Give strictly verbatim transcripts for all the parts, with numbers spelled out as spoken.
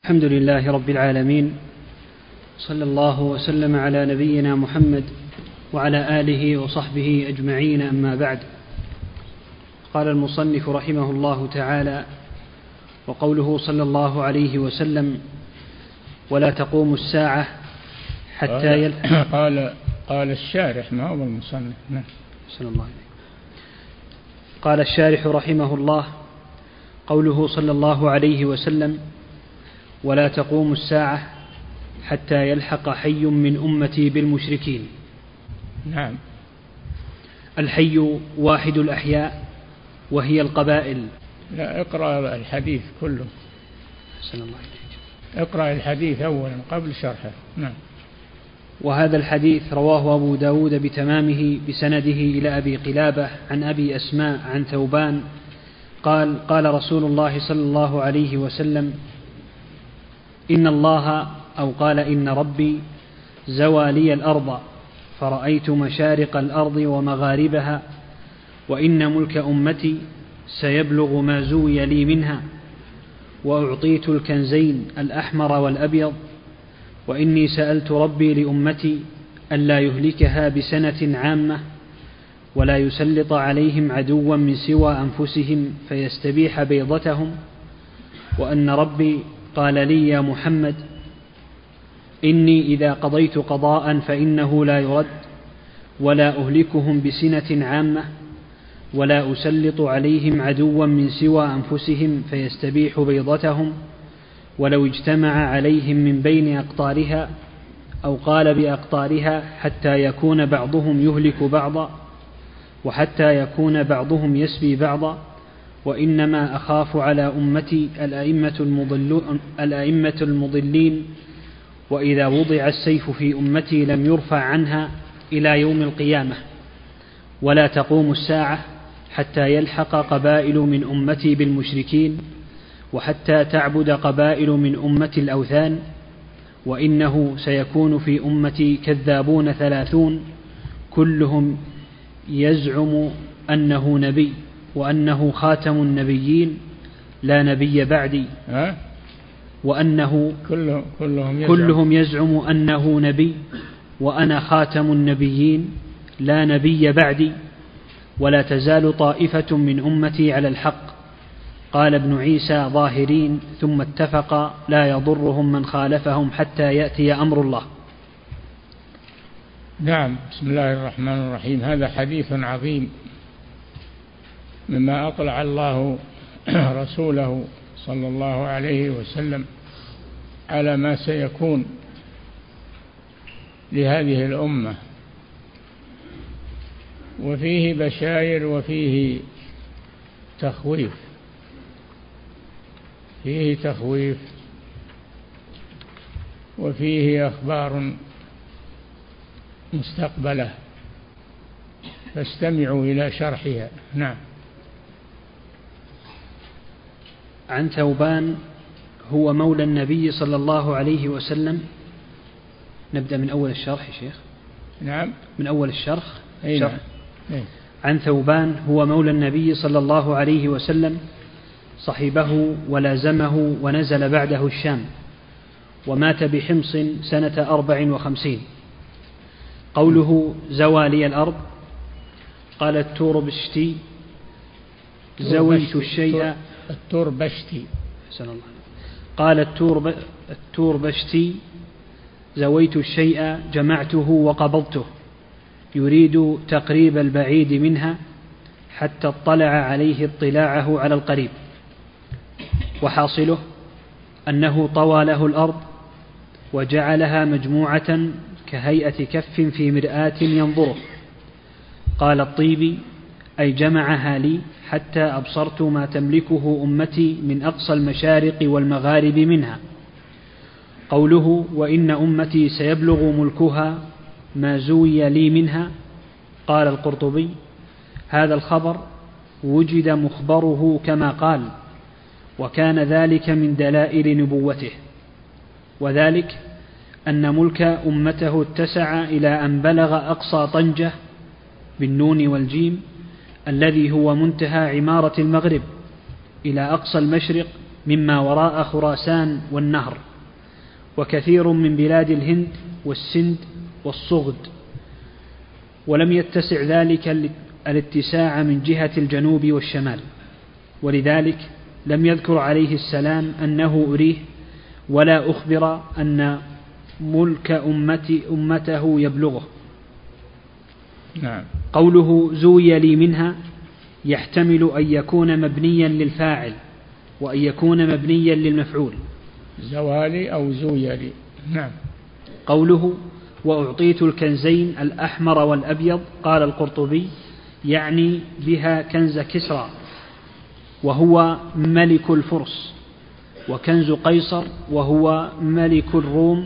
الحمد لله رب العالمين، صلى الله وسلم على نبينا محمد وعلى آله وصحبه أجمعين، أما بعد. قال المصنف رحمه الله تعالى: وقوله صلى الله عليه وسلم: ولا تقوم الساعة حتى يل... قال قال الشارح، ما هو المصنف. نعم. صلى الله عليه. قال الشارح رحمه الله: قوله صلى الله عليه وسلم: ولا تقوم الساعة حتى يلحق حي من أمتي بالمشركين. نعم. الحي واحد الأحياء وهي القبائل. لا، اقرأ الحديث كله. أحسن الله إليك. اقرأ الحديث أولا قبل شرحه. نعم. وهذا الحديث رواه أبو داود بتمامه بسنده إلى أبي قلابة عن أبي أسماء عن ثوبان قال: قال رسول الله صلى الله عليه وسلم: إن الله، أو قال إن ربي، زوى لي الأرض فرأيت مشارق الأرض ومغاربها، وإن ملك أمتي سيبلغ ما زوي لي منها، وأعطيت الكنزين الأحمر والأبيض، وإني سألت ربي لأمتي ألا يهلكها بسنة عامة، ولا يسلط عليهم عدوا من سوى أنفسهم فيستبيح بيضتهم، وأن ربي قال لي: يا محمد، إني إذا قضيت قضاء فإنه لا يرد، ولا أهلكهم بسنة عامة، ولا أسلط عليهم عدوا من سوى أنفسهم فيستبيح بيضتهم، ولو اجتمع عليهم من بين أقطارها، أو قال بأقطارها، حتى يكون بعضهم يهلك بعضا، وحتى يكون بعضهم يسبي بعضا، وإنما أخاف على أمتي الأئمة المضلون الأئمة المضلين، وإذا وضع السيف في أمتي لم يرفع عنها إلى يوم القيامة. ولا تقوم الساعة حتى يلحق قبائل من أمتي بالمشركين، وحتى تعبد قبائل من أمتي الأوثان، وإنه سيكون في أمتي كذابون ثلاثون كلهم يزعم أنه نبي وأنه خاتم النبيين لا نبي بعدي، وأنه كلهم, كلهم, يزعم كلهم يزعم أنه نبي وأنا خاتم النبيين لا نبي بعدي، ولا تزال طائفة من أمتي على الحق. قال ابن عيسى: ظاهرين، ثم اتفق لا يضرهم من خالفهم حتى يأتي أمر الله. نعم. بسم الله الرحمن الرحيم. هذا حديث عظيم مما أطلع الله رسوله صلى الله عليه وسلم على ما سيكون لهذه الأمة، وفيه بشائر وفيه تخويف فيه تخويف وفيه أخبار مستقبلة، فاستمعوا إلى شرحها. نعم. عن ثوبان هو مولى النبي صلى الله عليه وسلم. نبدأ من أول الشرح يا شيخ. نعم. من أول الشرح. أي نعم. أي. عن ثوبان هو مولى النبي صلى الله عليه وسلم، صحبه ولازمه ونزل بعده الشام، ومات بحمص سنة أربع وخمسين. قوله زوى لي الأرض، قال التوربشتي: زويت الشيء. التوربشتي. قال التورب التوربشتي: زويت الشيء جمعته وقبضته، يريد تقريب البعيد منها حتى اطلع عليه اطلاعه على القريب. وحاصله أنه طوى له الأرض وجعلها مجموعة كهيئة كف في مرآة ينظره. قال الطيبي: أي جمعها لي حتى أبصرت ما تملكه أمتي من أقصى المشارق والمغارب منها. قوله وإن أمتي سيبلغ ملكها ما زوي لي منها، قال القرطبي: هذا الخبر وجد مخبره كما قال، وكان ذلك من دلائل نبوته، وذلك أن ملك أمته اتسع إلى أن بلغ أقصى طنجة بالنون والجيم الذي هو منتهى عمارة المغرب، إلى أقصى المشرق مما وراء خراسان والنهر، وكثير من بلاد الهند والسند والصغد، ولم يتسع ذلك الاتساع من جهة الجنوب والشمال، ولذلك لم يذكر عليه السلام أنه أريه، ولا أخبر أن ملك أمتي أمته يبلغه. نعم. قوله زوي لي منها يحتمل أن يكون مبنيا للفاعل وأن يكون مبنيا للمفعول. زوالي أو زوي لي. نعم. قوله وأعطيت الكنزين الأحمر والأبيض، قال القرطبي يعني بها كنز كسرى وهو ملك الفرس، وكنز قيصر وهو ملك الروم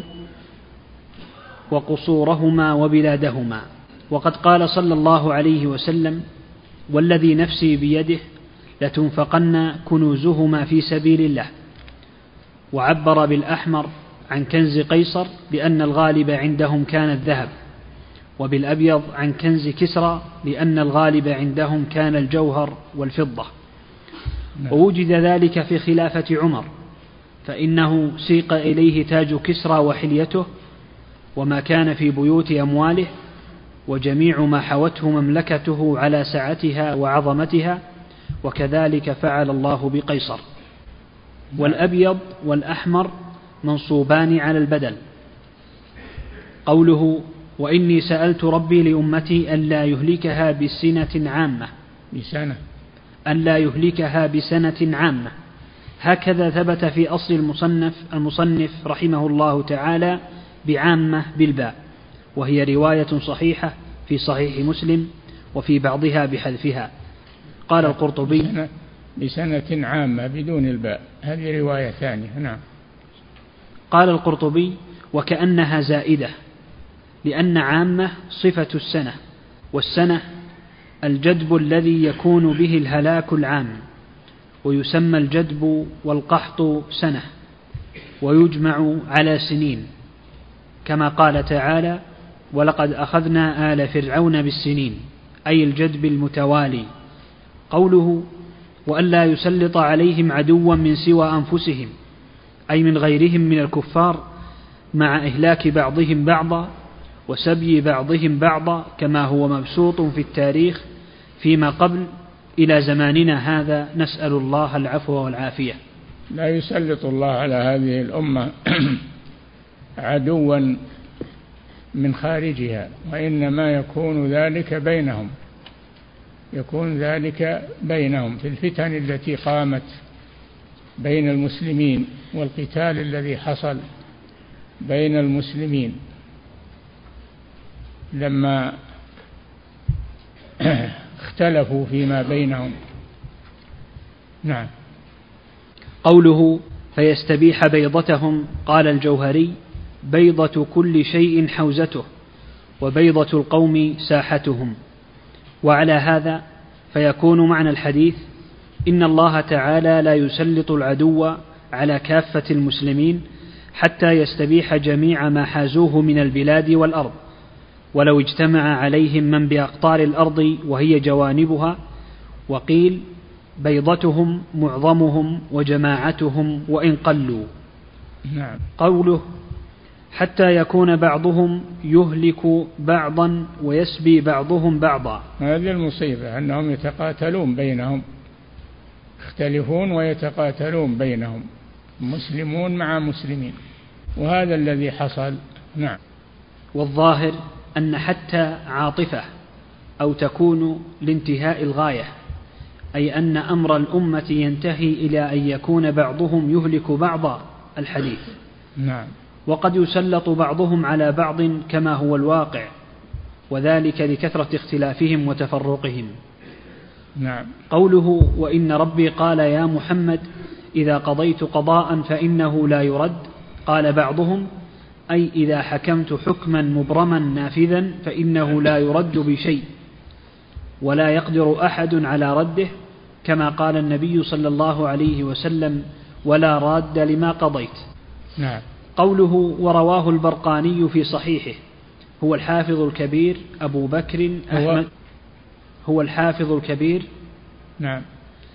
وقصورهما وبلادهما. وقد قال صلى الله عليه وسلم والذي نفسي بيده لتنفقن كنوزهما في سبيل الله، وعبر بالأحمر عن كنز قيصر لأن الغالب عندهم كان الذهب، وبالأبيض عن كنز كسرى لأن الغالب عندهم كان الجوهر والفضة. ووجد ذلك في خلافة عمر، فإنه سيق إليه تاج كسرى وحليته وما كان في بيوت أمواله وجميع ما حوته مملكته على سعتها وعظمتها، وكذلك فعل الله بقيصر. والأبيض والأحمر منصوبان على البدل. قوله وإني سألت ربي لأمتي ألا يهلكها بسنة عامة بسنة ألا يهلكها بسنة عامة، هكذا ثبت في أصل المصنف المصنف رحمه الله تعالى بعامة بالباء، وهي رواية صحيحة في صحيح مسلم وفي بعضها بحذفها. قال القرطبي بسنة, بسنة عامة بدون الباء، هذه رواية ثانية. نعم. قال القرطبي وكأنها زائدة، لأن عامة صفة السنة، والسنة الجدب الذي يكون به الهلاك العام، ويسمى الجدب والقحط سنة، ويجمع على سنين، كما قال تعالى ولقد أخذنا آل فرعون بالسنين، أي الجدب المتوالي. قوله وألا يسلط عليهم عدوا من سوى أنفسهم، أي من غيرهم من الكفار، مع إهلاك بعضهم بعضا وسبي بعضهم بعضا، كما هو مبسوط في التاريخ فيما قبل إلى زماننا هذا، نسأل الله العفو والعافية. لا يسلط الله على هذه الأمة عدوا من خارجها، وإنما يكون ذلك بينهم يكون ذلك بينهم في الفتن التي قامت بين المسلمين والقتال الذي حصل بين المسلمين لما اختلفوا فيما بينهم. نعم. قوله فيستبيح بيضتهم، قال الجوهري بيضة كل شيء حوزته، وبيضة القوم ساحتهم. وعلى هذا فيكون معنى الحديث إن الله تعالى لا يسلط العدو على كافة المسلمين حتى يستبيح جميع ما حازوه من البلاد والأرض، ولو اجتمع عليهم من بأقطار الأرض وهي جوانبها. وقيل بيضتهم معظمهم وجماعتهم وإن قلوا. نعم. قوله حتى يكون بعضهم يهلك بعضا ويسبي بعضهم بعضا، هذه المصيبة أنهم يتقاتلون بينهم، يختلفون ويتقاتلون بينهم، مسلمون مع مسلمين، وهذا الذي حصل. نعم. والظاهر أن حتى عاطفة أو تكون لانتهاء الغاية، أي أن أمر الأمة ينتهي إلى أن يكون بعضهم يهلك بعض الحديث. نعم. وقد يسلط بعضهم على بعض كما هو الواقع، وذلك لكثرة اختلافهم وتفرقهم. نعم. قوله وإن ربي قال يا محمد إذا قضيت قضاء فإنه لا يرد، قال بعضهم أي إذا حكمت حكما مبرما نافذا فإنه لا يرد بشيء، ولا يقدر أحد على رده، كما قال النبي صلى الله عليه وسلم ولا راد لما قضيت. نعم. قوله ورواه البرقاني في صحيحه، هو الحافظ الكبير أبو بكر أحمد هو الحافظ الكبير نعم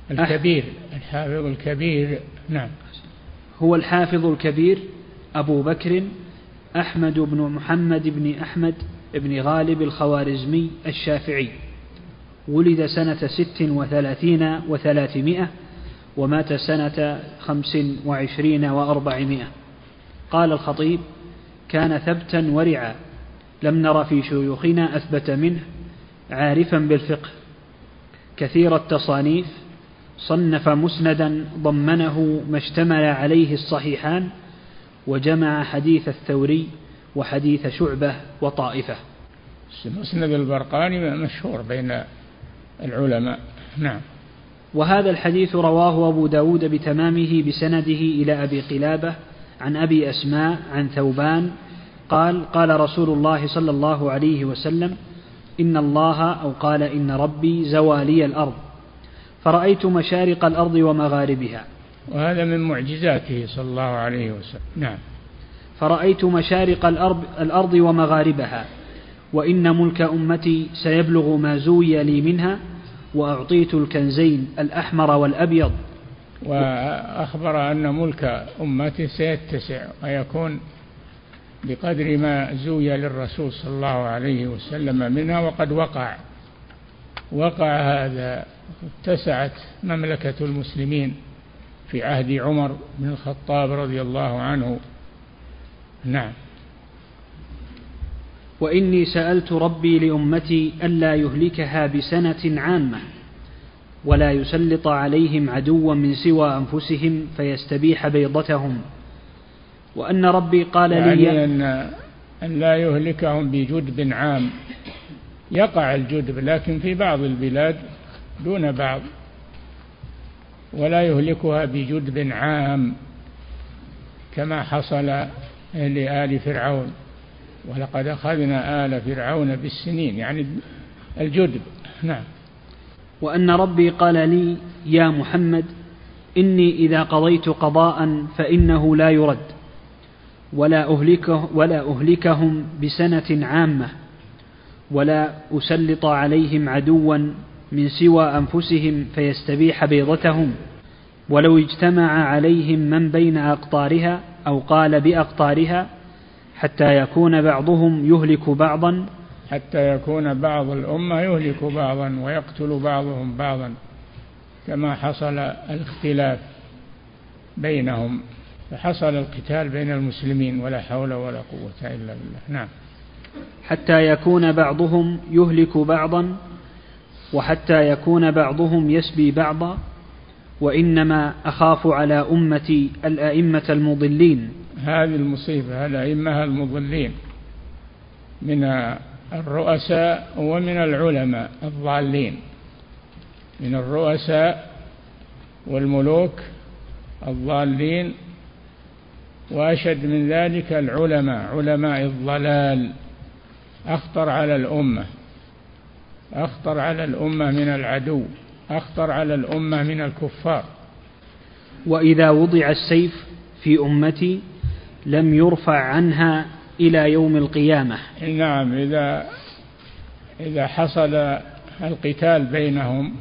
الكبير الحافظ الكبير. نعم. هو الحافظ الكبير أبو بكر أحمد بن محمد بن أحمد بن غالب الخوارزمي الشافعي، ولد سنة ست وثلاثين وثلاثمائة ومات سنة خمس وعشرين وأربعمائة. قال الخطيب: كان ثبتا ورعا، لم نر في شيوخنا أثبت منه، عارفا بالفقه، كثير التصانيف، صنف مسندا ضمنه ما اشتمل عليه الصحيحان، وجمع حديث الثوري وحديث شعبة وطائفة. مسند البرقاني مشهور بين العلماء. نعم. وهذا الحديث رواه أبو داود بتمامه بسنده إلى أبي قلابة عن أبي أسماء عن ثوبان قال: قال رسول الله صلى الله عليه وسلم: إن الله أو قال إن ربي زوالي الأرض، فرأيت مشارق الأرض ومغاربها. وهذا من معجزاته صلى الله عليه وسلم. نعم. فرأيت مشارق الأرض, الأرض ومغاربها، وإن ملك أمتي سيبلغ ما زوي لي منها، وأعطيت الكنزين الأحمر والأبيض. وأخبر أن ملك أمته سيتسع ويكون بقدر ما زوي للرسول صلى الله عليه وسلم منها، وقد وقع وقع هذا. اتسعت مملكة المسلمين في عهد عمر بن الخطاب رضي الله عنه. نعم. وإني سألت ربي لأمتي ألا يهلكها بسنة عامة، ولا يسلط عليهم عدوا من سوى أنفسهم فيستبيح بيضتهم، وأن ربي قال يعني لي أن, أن لا يهلكهم بجدب عام. يقع الجدب لكن في بعض البلاد دون بعض، ولا يهلكها بجدب عام كما حصل لآل فرعون: ولقد أخذنا آل فرعون بالسنين، يعني الجدب. نعم. وأن ربي قال لي: يا محمد، إني إذا قضيت قضاء فإنه لا يرد، ولا أهلكه ولا أهلكهم بسنة عامة، ولا أسلط عليهم عدوا من سوى أنفسهم فيستبيح بيضتهم، ولو اجتمع عليهم من بين أقطارها أو قال بأقطارها، حتى يكون بعضهم يهلك بعضا حتى يكون بعض الأمة يهلك بعضا ويقتل بعضهم بعضا، كما حصل الاختلاف بينهم، فحصل القتال بين المسلمين ولا حول ولا قوة إلا بالله. نعم. حتى يكون بعضهم يهلك بعضا، وحتى يكون بعضهم يسبي بعضا، وإنما أخاف على أمتي الأئمة المضلين. هذه المصيبة، الأئمة المضلين من الرؤساء ومن العلماء الضالين، من الرؤساء والملوك الضالين، وأشد من ذلك العلماء، علماء الضلال، أخطر على الأمة، أخطر على الأمة من العدو، أخطر على الأمة من الكفار. وإذا وضع السيف في أمتي لم يرفع عنها إلى يوم القيامة. نعم. إذا إذا حصل القتال بينهم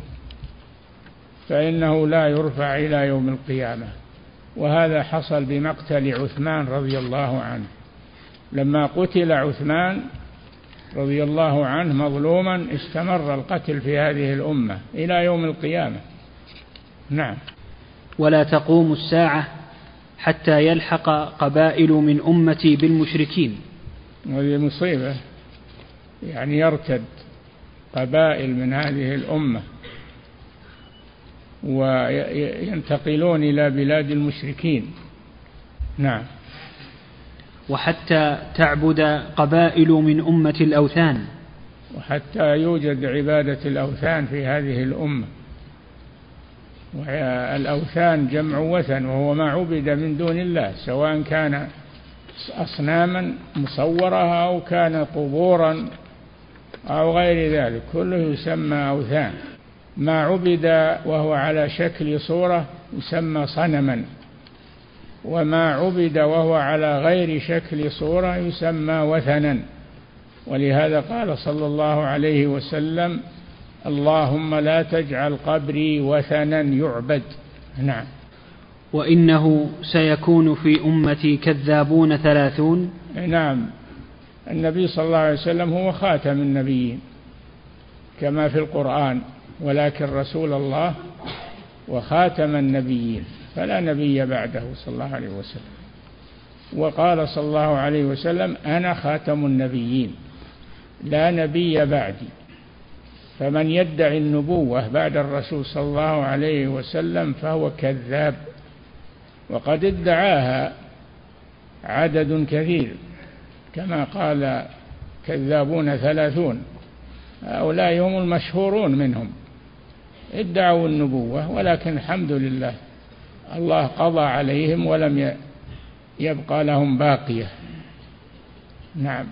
فإنه لا يرفع إلى يوم القيامة. وهذا حصل بمقتل عثمان رضي الله عنه. لما قتل عثمان رضي الله عنه مظلوما استمر القتل في هذه الأمة إلى يوم القيامة. نعم. ولا تقوم الساعة حتى يلحق قبائل من أمتي بالمشركين. وهذه مصيبة، يعني يرتد قبائل من هذه الأمة وينتقلون إلى بلاد المشركين. نعم. وحتى تعبد قبائل من أمة الأوثان. وحتى يوجد عبادة الأوثان في هذه الأمة. والأوثان جمع وثن، وهو ما عبد من دون الله، سواء كان أصناما مصورة أو كان قبورا أو غير ذلك، كله يسمى أوثان. ما عبد وهو على شكل صورة يسمى صنما، وما عبد وهو على غير شكل صورة يسمى وثنا. ولهذا قال صلى الله عليه وسلم: اللهم لا تجعل قبري وثنا يعبد. نعم. وإنه سيكون في أمتي كذابون ثلاثون. نعم، النبي صلى الله عليه وسلم هو خاتم النبيين كما في القرآن، ولكن رسول الله وخاتم النبيين فلا نبي بعده صلى الله عليه وسلم. وقال صلى الله عليه وسلم أنا خاتم النبيين لا نبي بعدي. فمن يدعي النبوة بعد الرسول صلى الله عليه وسلم فهو كذاب، وقد ادعاها عدد كثير كما قال كذابون ثلاثون، هؤلاء هم المشهورون منهم، ادعوا النبوة ولكن الحمد لله الله قضى عليهم ولم يبقى لهم باقية. نعم.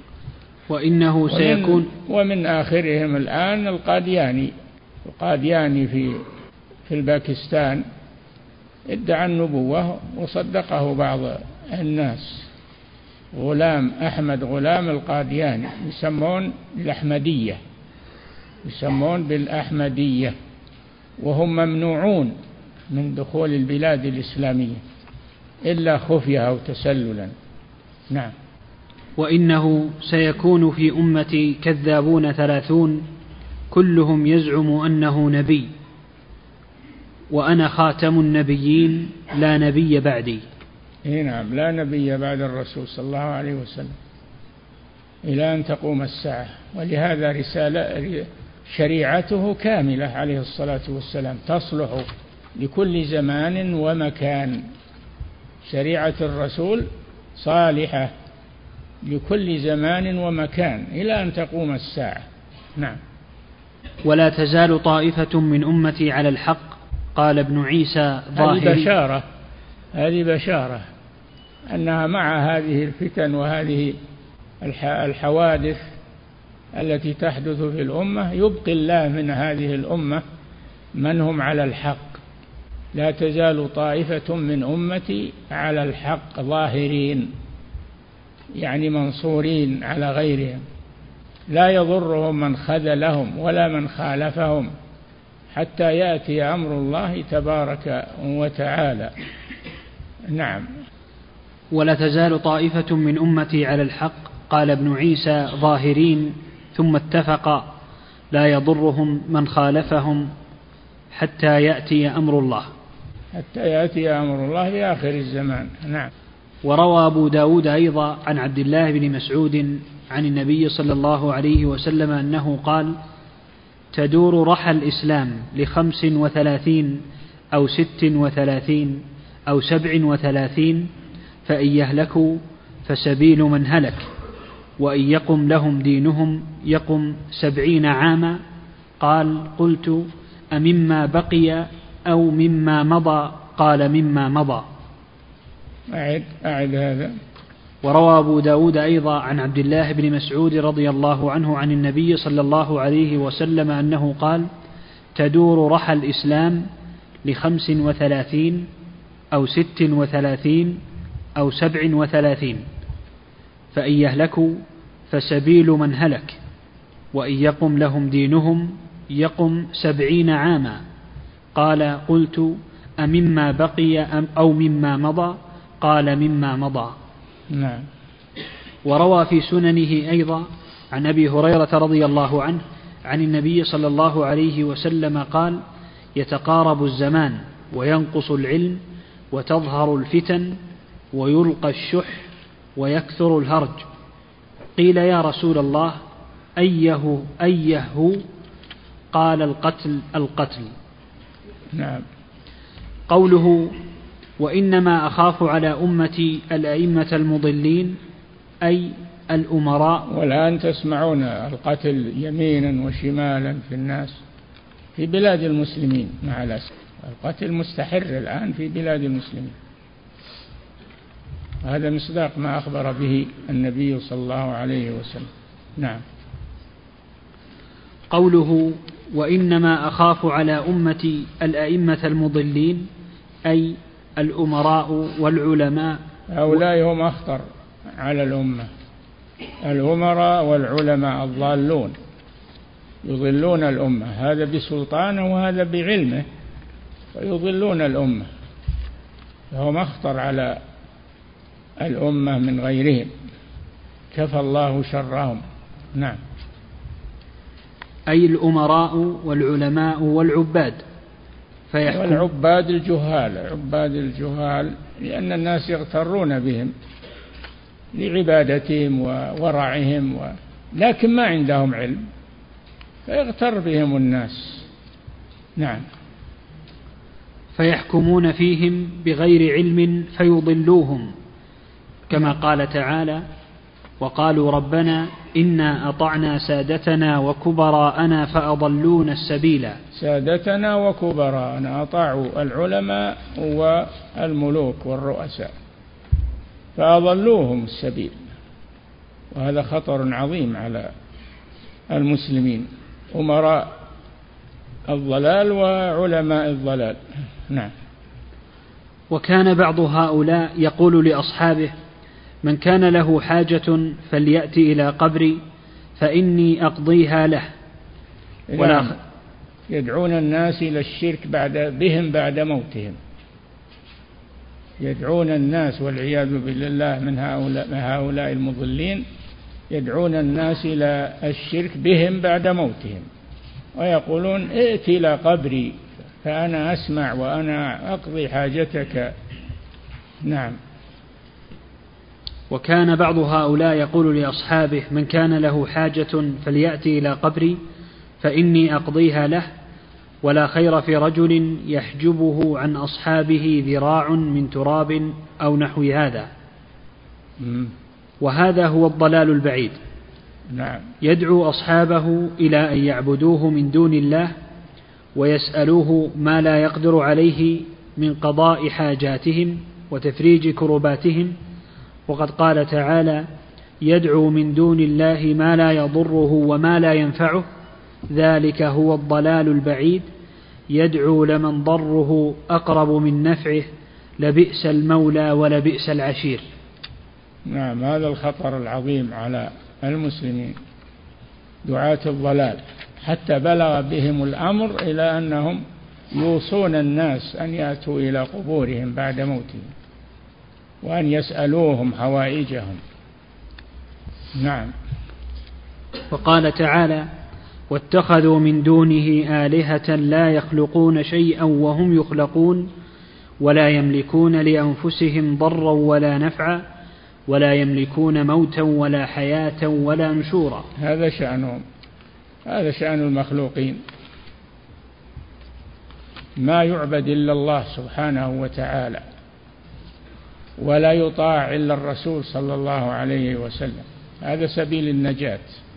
وإنه سيكون ومن, ومن آخرهم الآن القادياني، القادياني في في الباكستان ادعى النبوة وصدقه بعض الناس، غلام أحمد غلام القادياني، يسمون بالأحمدية، يسمون بالأحمدية، وهم ممنوعون من دخول البلاد الإسلامية إلا خفية أو تسللا. نعم. وإنه سيكون في أمتي كذابون ثلاثون كلهم يزعم أنه نبي، وأنا خاتم النبيين لا نبي بعدي. نعم، لا نبي بعد الرسول صلى الله عليه وسلم إلى أن تقوم الساعة. ولهذا رسالة شريعته كاملة عليه الصلاة والسلام، تصلح لكل زمان ومكان. شريعة الرسول صالحة لكل زمان ومكان إلى أن تقوم الساعة. نعم. ولا تزال طائفة من أمتي على الحق. قال ابن عيسى ظاهري. هذه بشارة، هذه بشارة أنها مع هذه الفتن وهذه الحوادث التي تحدث في الأمة يبقي الله من هذه الأمة من هم على الحق. لا تزال طائفة من أمتي على الحق ظاهرين، يعني منصورين على غيرهم، لا يضرهم من خذلهم ولا من خالفهم حتى يأتي أمر الله تبارك وتعالى. نعم. ولا تزال طائفة من أمتي على الحق. قال ابن عيسى ظاهرين، ثم اتفق لا يضرهم من خالفهم حتى يأتي أمر الله. حتى يأتي أمر الله في آخر الزمان. نعم. وروى أبو داود أيضا عن عبد الله بن مسعود عن النبي صلى الله عليه وسلم أنه قال: تدور رحى الإسلام لخمس وثلاثين أو ست وثلاثين أو سبع وثلاثين، فإن يهلكوا فسبيل من هلك، وإن يقم لهم دينهم يقم سبعين عاما. قال: قلت: أمما بقي أو مما مضى؟ قال: مما مضى. أعد أعد هذا. وروى أبو داود أيضا عن عبد الله بن مسعود رضي الله عنه عن النبي صلى الله عليه وسلم أنه قال: تدور رحى الإسلام لخمس وثلاثين أو ست وثلاثين أو سبع وثلاثين، فإن يهلكوا فسبيل من هلك، وإن يقم لهم دينهم يقم سبعين عاما. قال: قلت: أمما بقي أم أو مما مضى؟ قال: مما مضى. نعم. وروى في سننه أيضا عن أبي هريرة رضي الله عنه عن النبي صلى الله عليه وسلم قال: يتقارب الزمان وينقص العلم وتظهر الفتن ويلقى الشح ويكثر الهرج. قيل: يا رسول الله أيه أيه؟ قال: القتل القتل. نعم. قوله: وإنما أخاف على أمتي الأئمة المضلين، أي الأمراء. والآن تسمعون القتل يمينا وشمالا في الناس في بلاد المسلمين مع الأسف، القتل مستحر الآن في بلاد المسلمين، هذا مصداق ما أخبر به النبي صلى الله عليه وسلم. نعم. قوله: وإنما أخاف على أمتي الأئمة المضلين، أي الأمراء والعلماء. هؤلاء هم أخطر على الأمة، الأمراء والعلماء الضالون، يضلون الأمة، هذا بسلطانه وهذا بعلمه، ويضلون الأمة، فهو مخطر على الأمة من غيرهم، كفى الله شرهم. نعم. أي الأمراء والعلماء والعباد. والعباد الجهال، عباد الجهال، لأن الناس يغترون بهم لعبادتهم وورعهم و... لكن ما عندهم علم فيغتر بهم الناس. نعم. فيحكمون فيهم بغير علم فيضلوهم، كما قال تعالى: وقالوا ربنا إنا أطعنا سادتنا وكبراءنا فأضلونا السبيل. سادتنا وكبراءنا، أطاعوا العلماء والملوك والرؤساء فأضلوهم السبيل، وهذا خطر عظيم على المسلمين، أمراء الضلال وعلماء الضلال. نعم. وكان بعض هؤلاء يقول لأصحابه: من كان له حاجة فليأتي إلى قبري فإني أقضيها له. ولا يدعون الناس إلى الشرك بعد بهم بعد موتهم، يدعون الناس والعياذ بالله من هؤلاء, من هؤلاء المضلين، يدعون الناس إلى الشرك بهم بعد موتهم، ويقولون ائت إلى قبري فأنا أسمع وأنا أقضي حاجتك. نعم. وكان بعض هؤلاء يقول لأصحابه: من كان له حاجة فليأتي إلى قبري فإني أقضيها له، ولا خير في رجل يحجبه عن أصحابه ذراع من تراب أو نحو هذا. وهذا هو الضلال البعيد. نعم. يدعو أصحابه إلى أن يعبدوه من دون الله ويسألوه ما لا يقدر عليه من قضاء حاجاتهم وتفريج كرباتهم، وقد قال تعالى: يدعو من دون الله ما لا يضره وما لا ينفعه، ذلك هو الضلال البعيد. يدعو لمن ضره أقرب من نفعه، لبئس المولى ولبئس العشير. نعم. هذا الخطر العظيم على المسلمين، دعاة الضلال، حتى بلغ بهم الأمر إلى أنهم يوصون الناس أن يأتوا إلى قبورهم بعد موتهم وأن يسألوهم حوائجهم. نعم. وقال تعالى: واتخذوا من دونه آلهة لا يخلقون شيئا وهم يخلقون ولا يملكون لأنفسهم ضرا ولا نفعا ولا يملكون موتا ولا حياة ولا نشورا. هذا شأنهم، هذا شأن المخلوقين، ما يعبد إلا الله سبحانه وتعالى، ولا يطاع إلا الرسول صلى الله عليه وسلم، هذا سبيل النجاة.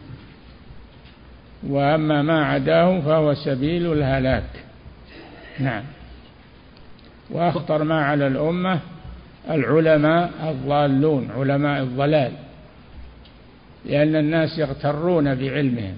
وأما ما عداه فهو سبيل الهلاك. نعم. وأخطر ما على الأمة العلماء الضالون، علماء الضلال، لأن الناس يغترون بعلمهم،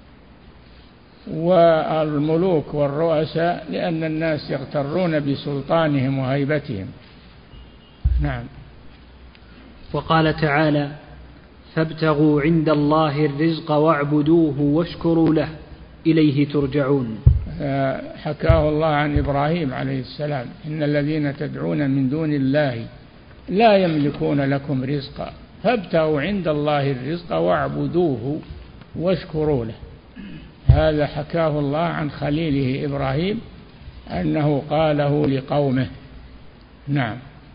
والملوك والرؤساء لأن الناس يغترون بسلطانهم وهيبتهم. نعم. وقال تعالى: فابتغوا عند الله الرزق واعبدوه واشكروا له إليه ترجعون. حكاه الله عن إبراهيم عليه السلام: إن الذين تدعون من دون الله لا يملكون لكم رزقا فابتغوا عند الله الرزق واعبدوه واشكروا له. هذا حكاه الله عن خليله إبراهيم أنه قاله لقومه. نعم.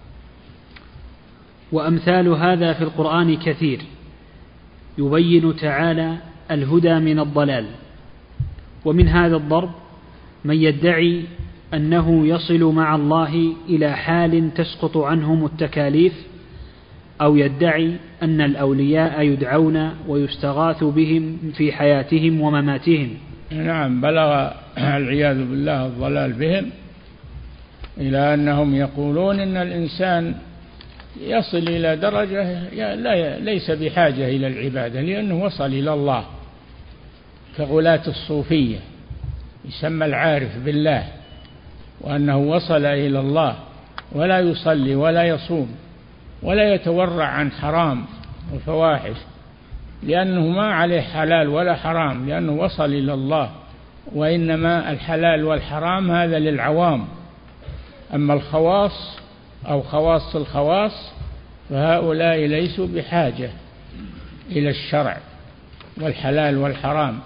وأمثال هذا في القرآن كثير، يبين تعالى الهدى من الضلال. ومن هذا الضرب من يدعي أنه يصل مع الله إلى حال تسقط عنهم التكاليف، أو يدعي أن الأولياء يدعون ويستغاث بهم في حياتهم ومماتهم. نعم. بلغ العياذ بالله الضلال بهم إلى أنهم يقولون إن الإنسان يصل إلى درجة لا ليس بحاجة إلى العبادة لأنه وصل إلى الله، كغلاة الصوفية، يسمى العارف بالله وأنه وصل إلى الله، ولا يصلي ولا يصوم ولا يتورع عن حرام وفواحش، لأنه ما عليه حلال ولا حرام، لأنه وصل إلى الله، وإنما الحلال والحرام هذا للعوام. أما الخواص أو خواص الخواص فهؤلاء ليسوا بحاجة إلى الشرع والحلال والحرام،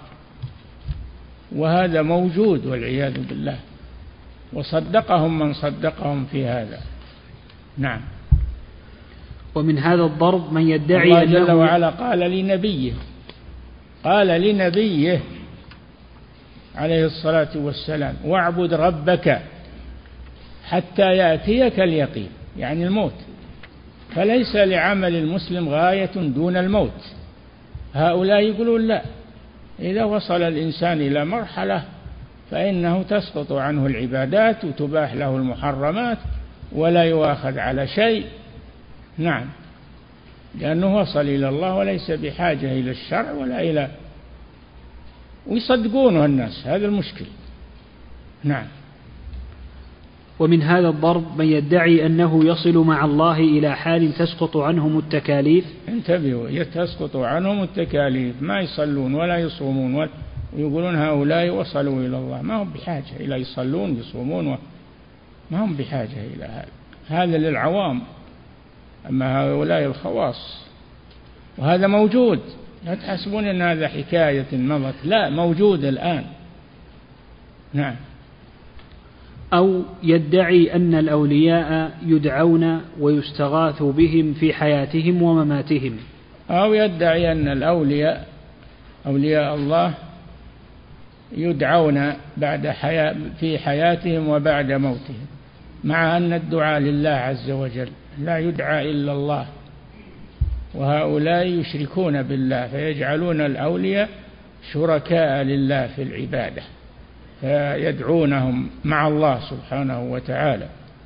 وهذا موجود والعياذ بالله، وصدقهم من صدقهم في هذا. نعم. ومن هذا الضرب من يدعي الله جل أنه وعلا قال لنبيه قال لنبيه عليه الصلاة والسلام: واعبد ربك حتى يأتيك اليقين، يعني الموت. فليس لعمل المسلم غاية دون الموت. هؤلاء يقولون لا، إذا وصل الإنسان إلى مرحلة فإنه تسقط عنه العبادات وتباح له المحرمات ولا يؤاخذ على شيء. نعم، لأنه وصل إلى الله وليس بحاجة إلى الشرع ولا إلى، ويصدقونه الناس، هذا المشكل. نعم. ومن هذا الضرب من يدعي أنه يصل مع الله إلى حال تسقط عنهم التكاليف. انتبهوا، تسقط عنهم التكاليف، ما يصلون ولا يصومون، ويقولون هؤلاء وصلوا إلى الله، ما هم بحاجة إلى يصلون يصومون، ما هم بحاجة إلى هذا، هذا للعوام. أما هؤلاء الخواص، وهذا موجود، لا تحسبون أن هذا حكاية مضت، لا، موجود الآن. نعم. أو يدعي أن الأولياء يدعون ويستغاث بهم في حياتهم ومماتهم. أو يدعي أن الأولياء أولياء الله يدعون بعد حياة في حياتهم وبعد موتهم، مع أن الدعاء لله عز وجل، لا يدعى إلا الله. وهؤلاء يشركون بالله فيجعلون الأولياء شركاء لله في العبادة، فيدعونهم مع الله سبحانه وتعالى.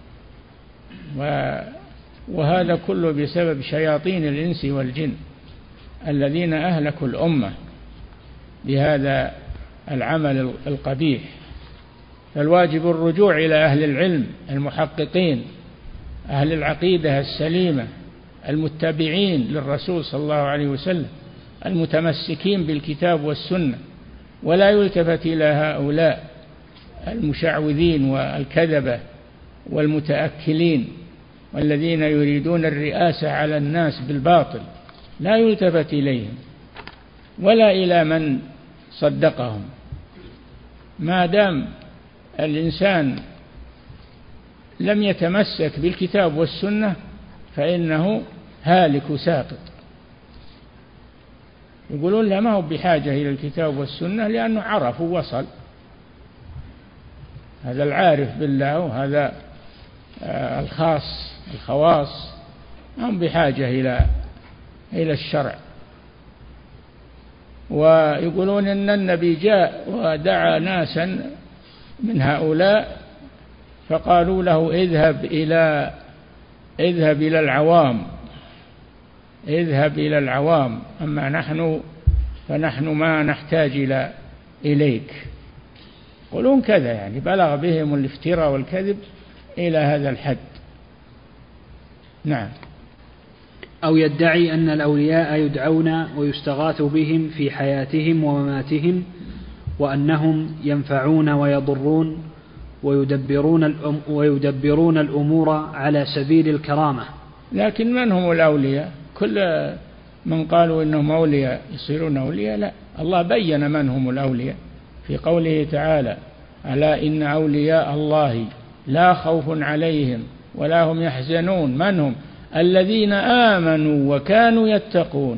وهذا كله بسبب شياطين الإنس والجن الذين أهلكوا الأمة بهذا العمل القبيح. فالواجب الرجوع إلى أهل العلم المحققين، أهل العقيدة السليمة المتبعين للرسول صلى الله عليه وسلم، المتمسكين بالكتاب والسنة، ولا يلتفت إلى هؤلاء المشعوذين والكذبة والمتأكلين والذين يريدون الرئاسة على الناس بالباطل، لا يلتفت إليهم ولا إلى من صدقهم. ما دام الإنسان لم يتمسك بالكتاب والسنة فإنه هالك ساقط. يقولون لا، ما هو بحاجة إلى الكتاب والسنة لأنه عرف ووصل. هذا العارف بالله، وهذا الخاص الخواص، ما هم بحاجة إلى إلى الشرع. ويقولون أن النبي جاء ودعا ناسا من هؤلاء فقالوا له اذهب إلى اذهب إلى العوام اذهب إلى العوام أما نحن فنحن ما نحتاج إلى إليك. يقولون كذا، يعني بلغ بهم الافتراء والكذب إلى هذا الحد. نعم. أو يدعي أن الأولياء يدعون ويستغاث بهم في حياتهم ومماتهم، وأنهم ينفعون ويضرون ويدبرون الأم ويدبرون الأمور على سبيل الكرامة. لكن من هم الأولياء؟ كل من قالوا إنهم أولياء يصيرون أولياء؟ لا، الله بين من هم الأولياء في قوله تعالى: ألا إن أولياء الله لا خوف عليهم ولا هم يحزنون. من هم؟ الذين آمنوا وكانوا يتقون.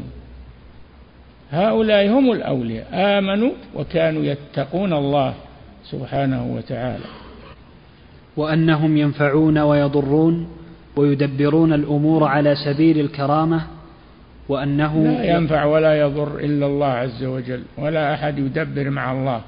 هؤلاء هم الأولياء، آمنوا وكانوا يتقون الله سبحانه وتعالى. وأنهم ينفعون ويضرون ويدبرون الأمور على سبيل الكرامة، وأنه لا ينفع ولا يضر إلا الله عز وجل، ولا أحد يدبر مع الله،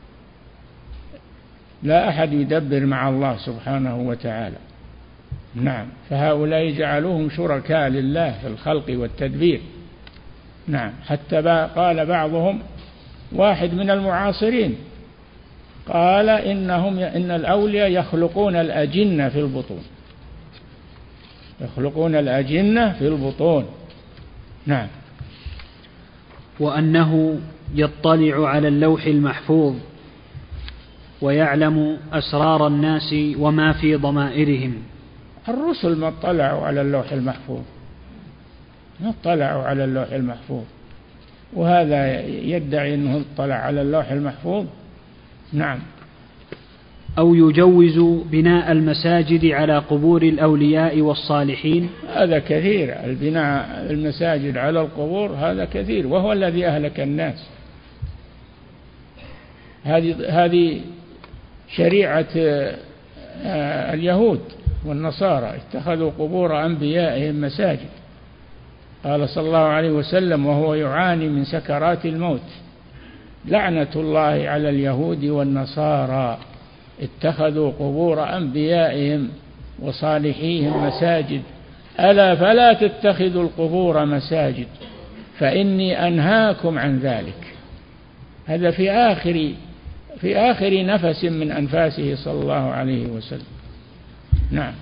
لا أحد يدبر مع الله سبحانه وتعالى. نعم. فهؤلاء جعلوهم شركاء لله في الخلق والتدبير. نعم. حتى قال بعضهم، واحد من المعاصرين قال إنهم إن الأولياء يخلقون الأجنة في البطون، يخلقون الأجنة في البطون. نعم. وأنه يطلع على اللوح المحفوظ ويعلم أسرار الناس وما في ضمائرهم. الرسل ما اطلعوا على اللوح المحفوظ، ما اطلعوا على اللوح المحفوظ، وهذا يدعي أنه اطلع على اللوح المحفوظ. نعم. أو يجوز بناء المساجد على قبور الأولياء والصالحين. هذا كثير، البناء المساجد على القبور هذا كثير، وهو الذي أهلك الناس. هذه هذه شريعة اليهود والنصارى، اتخذوا قبور أنبيائهم مساجد. قال صلى الله عليه وسلم وهو يعاني من سكرات الموت: لعنة الله على اليهود والنصارى اتخذوا قبور أنبيائهم وصالحيهم مساجد، ألا فلا تتخذوا القبور مساجد فإني أنهاكم عن ذلك. هذا في آخر في آخر نفس من أنفاسه صلى الله عليه وسلم. نعم.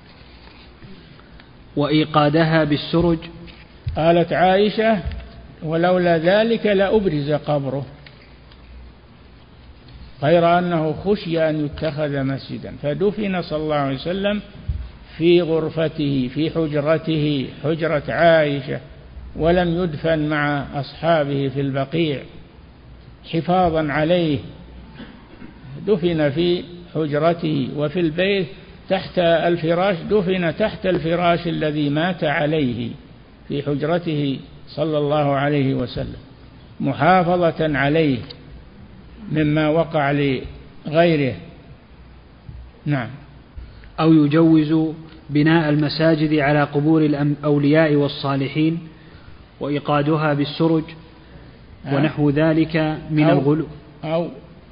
وإيقادها بالسرج. قالت عائشة: ولولا ذلك لأبرز قبره، غير أنه خشي أن يتخذ مسجدا، فدفن صلى الله عليه وسلم في غرفته في حجرته حجرة عائشة، ولم يدفن مع أصحابه في البقيع حفاظا عليه، دفن في حجرته وفي البيت تحت الفراش، دفن تحت الفراش الذي مات عليه في حجرته صلى الله عليه وسلم، محافظة عليه مما وقع لغيره. نعم. أو يجوز بناء المساجد على قبور الأولياء والصالحين وإيقادها بالسرج ونحو ذلك من الغلو. أو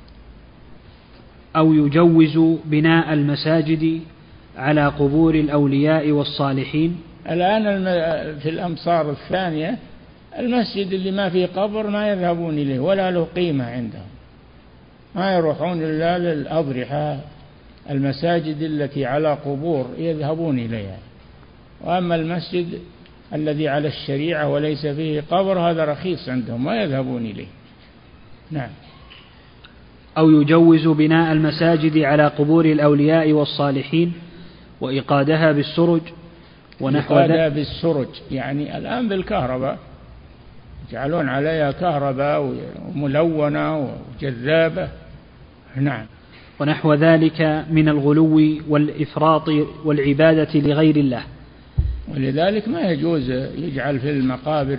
أو يجوز بناء المساجد على قبور الأولياء والصالحين. الآن في الأمصار الثانية المسجد اللي ما فيه قبر ما يذهبون إليه ولا له قيمة عندهم، ما يروحون إلا للأضرحة. المساجد التي على قبور يذهبون إليها، وأما المسجد الذي على الشريعة وليس فيه قبر هذا رخيص عندهم ما يذهبون إليه. نعم. أو يجوز بناء المساجد على قبور الأولياء والصالحين وإيقادها بالسرج ونحو ذلك. بالسرج يعني الآن بالكهرباء، يجعلون عليها كهرباء وملونة وجذابة. نعم. ونحو ذلك من الغلو والإفراط والعبادة لغير الله. ولذلك ما يجوز يجعل في المقابر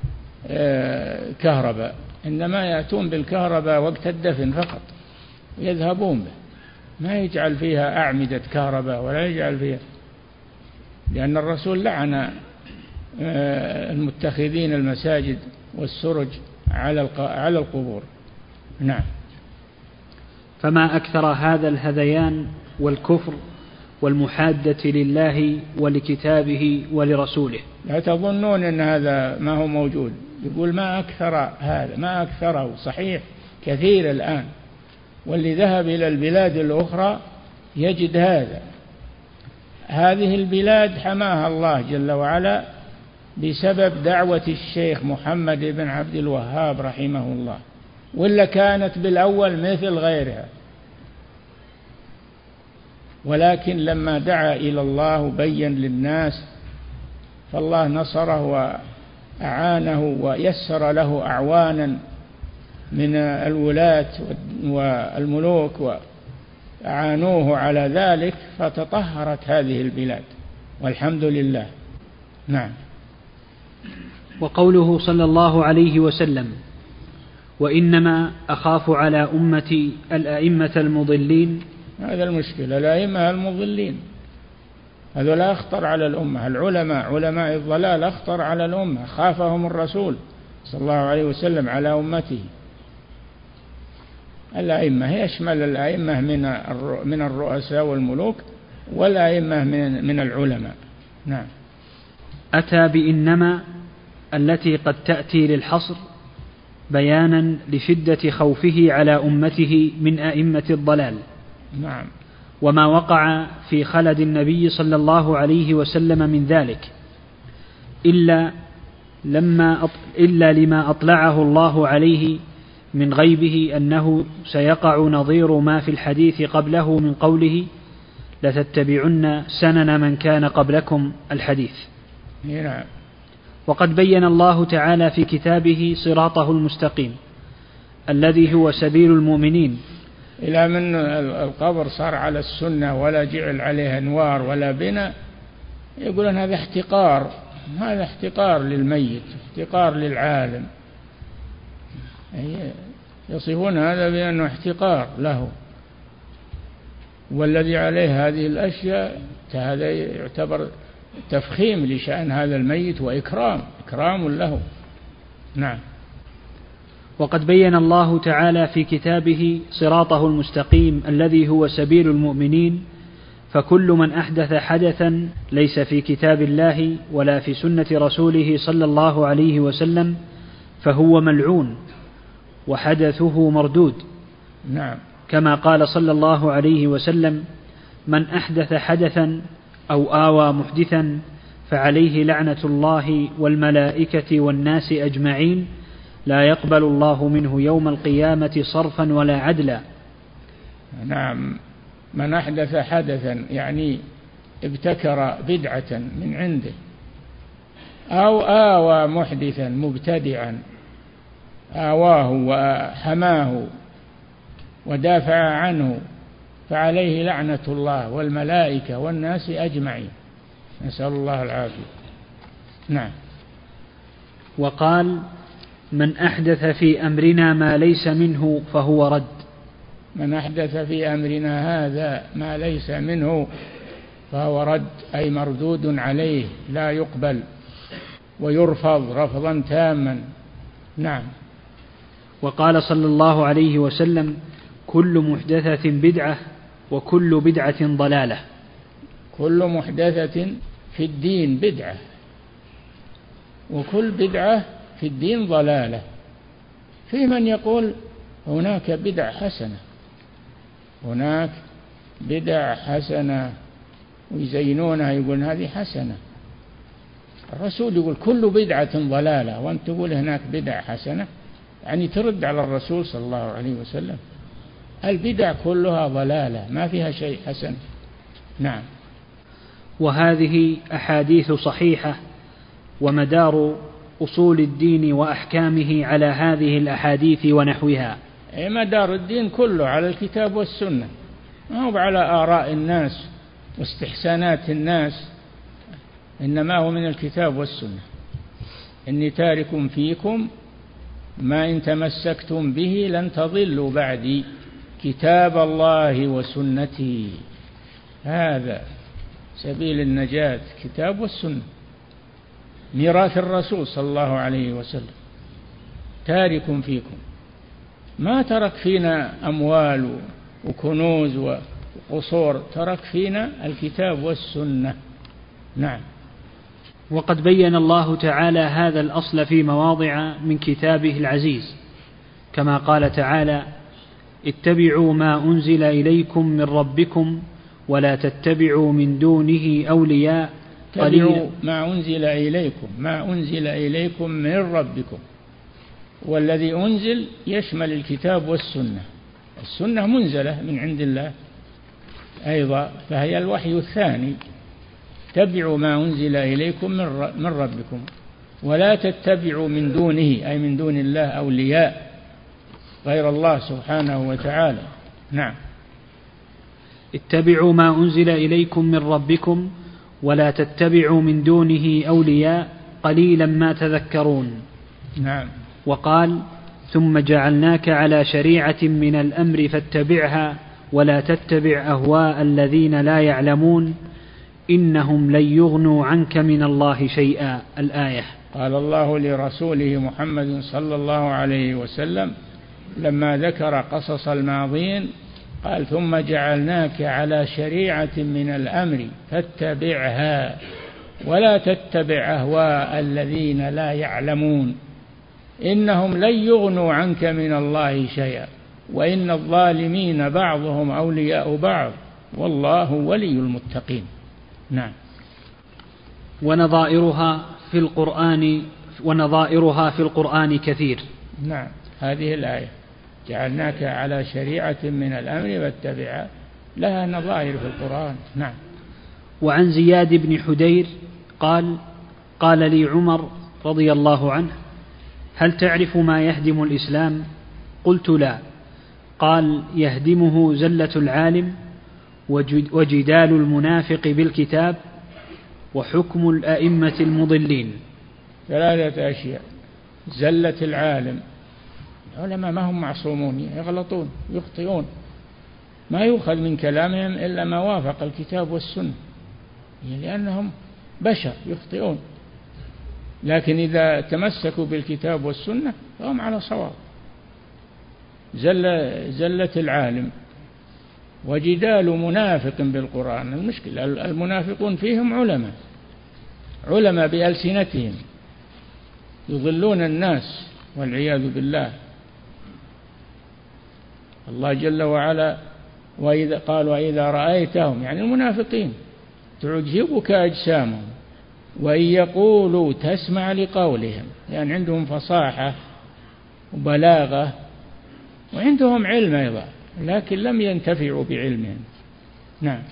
كهرباء، إنما يأتون بالكهرباء وقت الدفن فقط يذهبون به، ما يجعل فيها أعمدة كهرباء ولا يجعل فيها، لأن الرسول لعن المتخذين المساجد والسرج على على القبور. نعم. فما أكثر هذا الهذيان والكفر والمحادة لله ولكتابه ولرسوله. لا تظنون أن هذا ما هو موجود، يقول ما أكثر هذا، ما أكثره، صحيح كثير الآن، واللي ذهب إلى البلاد الأخرى يجد هذا. هذه البلاد حماها الله جل وعلا بسبب دعوة الشيخ محمد بن عبد الوهاب رحمه الله، ولا كانت بالأول مثل غيرها، ولكن لما دعا إلى الله وبين للناس فالله نصره وأعانه ويسر له أعوانا من الولاة والملوك وأعانوه على ذلك، فتطهرت هذه البلاد والحمد لله. نعم. وقوله صلى الله عليه وسلم: وإنما أخاف على أمتي الأئمة المضلين. هذا المشكلة، الأئمة المضلين هذا لا أخطر على الأمة، العلماء علماء الضلال أخطر على الأمة، خافهم الرسول صلى الله عليه وسلم على أمته. الأئمة يشمل الأئمة من من الرؤساء والملوك، والأئمة من من العلماء. نعم. أتى بإنما التي قد تأتي للحصر بيانا لشدة خوفه على أمته من أئمة الضلال. نعم. وما وقع في خلد النبي صلى الله عليه وسلم من ذلك، إلا لما إلا لما أطلعه الله عليه من غيبه أنه سيقع نظير ما في الحديث قبله من قوله لتتبعن سنن من كان قبلكم الحديث. نعم. وقد بين الله تعالى في كتابه صراطه المستقيم الذي هو سبيل المؤمنين، إلى من القبر صار على السنة ولا جعل عليه أنوار ولا بناء، يقولون هذا احتقار، هذا احتقار للميت، احتقار للعالم، يصفون هذا بأنه احتقار له، والذي عليه هذه الأشياء هذا يعتبر تفخيم لشأن هذا الميت وإكرام إكرام له. نعم. وقد بين الله تعالى في كتابه صراطه المستقيم الذي هو سبيل المؤمنين، فكل من أحدث حدثا ليس في كتاب الله ولا في سنة رسوله صلى الله عليه وسلم فهو ملعون وحدثه مردود. نعم. كما قال صلى الله عليه وسلم من أحدث حدثا أو آوى محدثا فعليه لعنة الله والملائكة والناس أجمعين لا يقبل الله منه يوم القيامة صرفا ولا عدلا. نعم. من أحدث حدثا يعني ابتكر بدعة من عنده، أو آوى محدثا مبتدعا آواه وحماه ودافع عنه فعليه لعنة الله والملائكة والناس أجمعين، نسأل الله العافية. نعم. وقال من أحدث في أمرنا ما ليس منه فهو رد. من أحدث في أمرنا هذا ما ليس منه فهو رد، أي مردود عليه لا يقبل ويرفض رفضا تاما. نعم. وقال صلى الله عليه وسلم كل محدثة بدعة وكل بدعة ضلالة. كل محدثة في الدين بدعة وكل بدعة في الدين ضلالة. في من يقول هناك بدع حسنة، هناك بدع حسنة ويزينونها، يقول هذه حسنة. الرسول يقول كل بدعة ضلالة وأنت تقول هناك بدع حسنة، يعني ترد على الرسول صلى الله عليه وسلم. البدع كلها ضلالة ما فيها شيء حسن. نعم. وهذه أحاديث صحيحة ومدار أصول الدين وأحكامه على هذه الأحاديث ونحوها. أي مدار الدين كله على الكتاب والسنة، ما هو على آراء الناس واستحسانات الناس، إنما هو من الكتاب والسنة. إني تارك فيكم ما إن تمسكتم به لن تضلوا بعدي كتاب الله وسنتي، هذا سبيل النجاة، كتاب والسنة، ميراث الرسول صلى الله عليه وسلم. تارك فيكم، ما ترك فينا أموال وكنوز وقصور، ترك فينا الكتاب والسنة. نعم. وقد بين الله تعالى هذا الأصل في مواضع من كتابه العزيز، كما قال تعالى اتبعوا ما أنزل إليكم من ربكم ولا تتبعوا من دونه أولياء قليلا. ما أنزل إليكم، ما أنزل إليكم من ربكم، والذي أنزل يشمل الكتاب والسنة. السنة منزلة من عند الله أيضا، فهي الوحي الثاني. اتبعوا ما أنزل إليكم من ربكم ولا تتبعوا من دونه، أي من دون الله أولياء غير الله سبحانه وتعالى. نعم. اتبعوا ما أنزل إليكم من ربكم ولا تتبعوا من دونه أولياء قليلا ما تذكرون. نعم. وقال ثم جعلناك على شريعة من الأمر فاتبعها ولا تتبع أهواء الذين لا يعلمون إنهم لن يغنوا عنك من الله شيئا. الآية. قال الله لرسوله محمد صلى الله عليه وسلم لما ذكر قصص الماضين قال ثم جعلناك على شريعة من الأمر فاتبعها ولا تتبع أهواء الذين لا يعلمون إنهم لن يغنوا عنك من الله شيئا وإن الظالمين بعضهم أولياء بعض والله ولي المتقين. نعم. ونظائرها في القرآن ونظائرها في القرآن كثير. نعم، هذه الآية جعلناك على شريعة من الأمر فاتبعها لها نظائر في القرآن. نعم. وعن زياد بن حدير قال قال لي عمر رضي الله عنه: هل تعرف ما يهدم الإسلام؟ قلت: لا. قال: يهدمه زلة العالم وجدال المنافق بالكتاب وحكم الأئمة المضلين. ثلاثة أشياء: زلة العالم، العلماء ما هم معصومون، يغلطون يخطئون، ما يؤخذ من كلامهم إلا ما وافق الكتاب والسنة، لأنهم بشر يخطئون، لكن إذا تمسكوا بالكتاب والسنة فهم على صواب. زلة, زلة العالم وجدال منافق بالقرآن. المشكلة المنافقون فيهم علماء علماء بألسنتهم يضلون الناس والعياذ بالله. الله جل وعلا وإذا قال: وإذا رأيتهم، يعني المنافقين، تعجبك أجسامهم وإن يقولوا تسمع لقولهم، يعني عندهم فصاحة وبلاغة وعندهم علم أيضا، لكن لم ينتفعوا بعلمهم. نعم.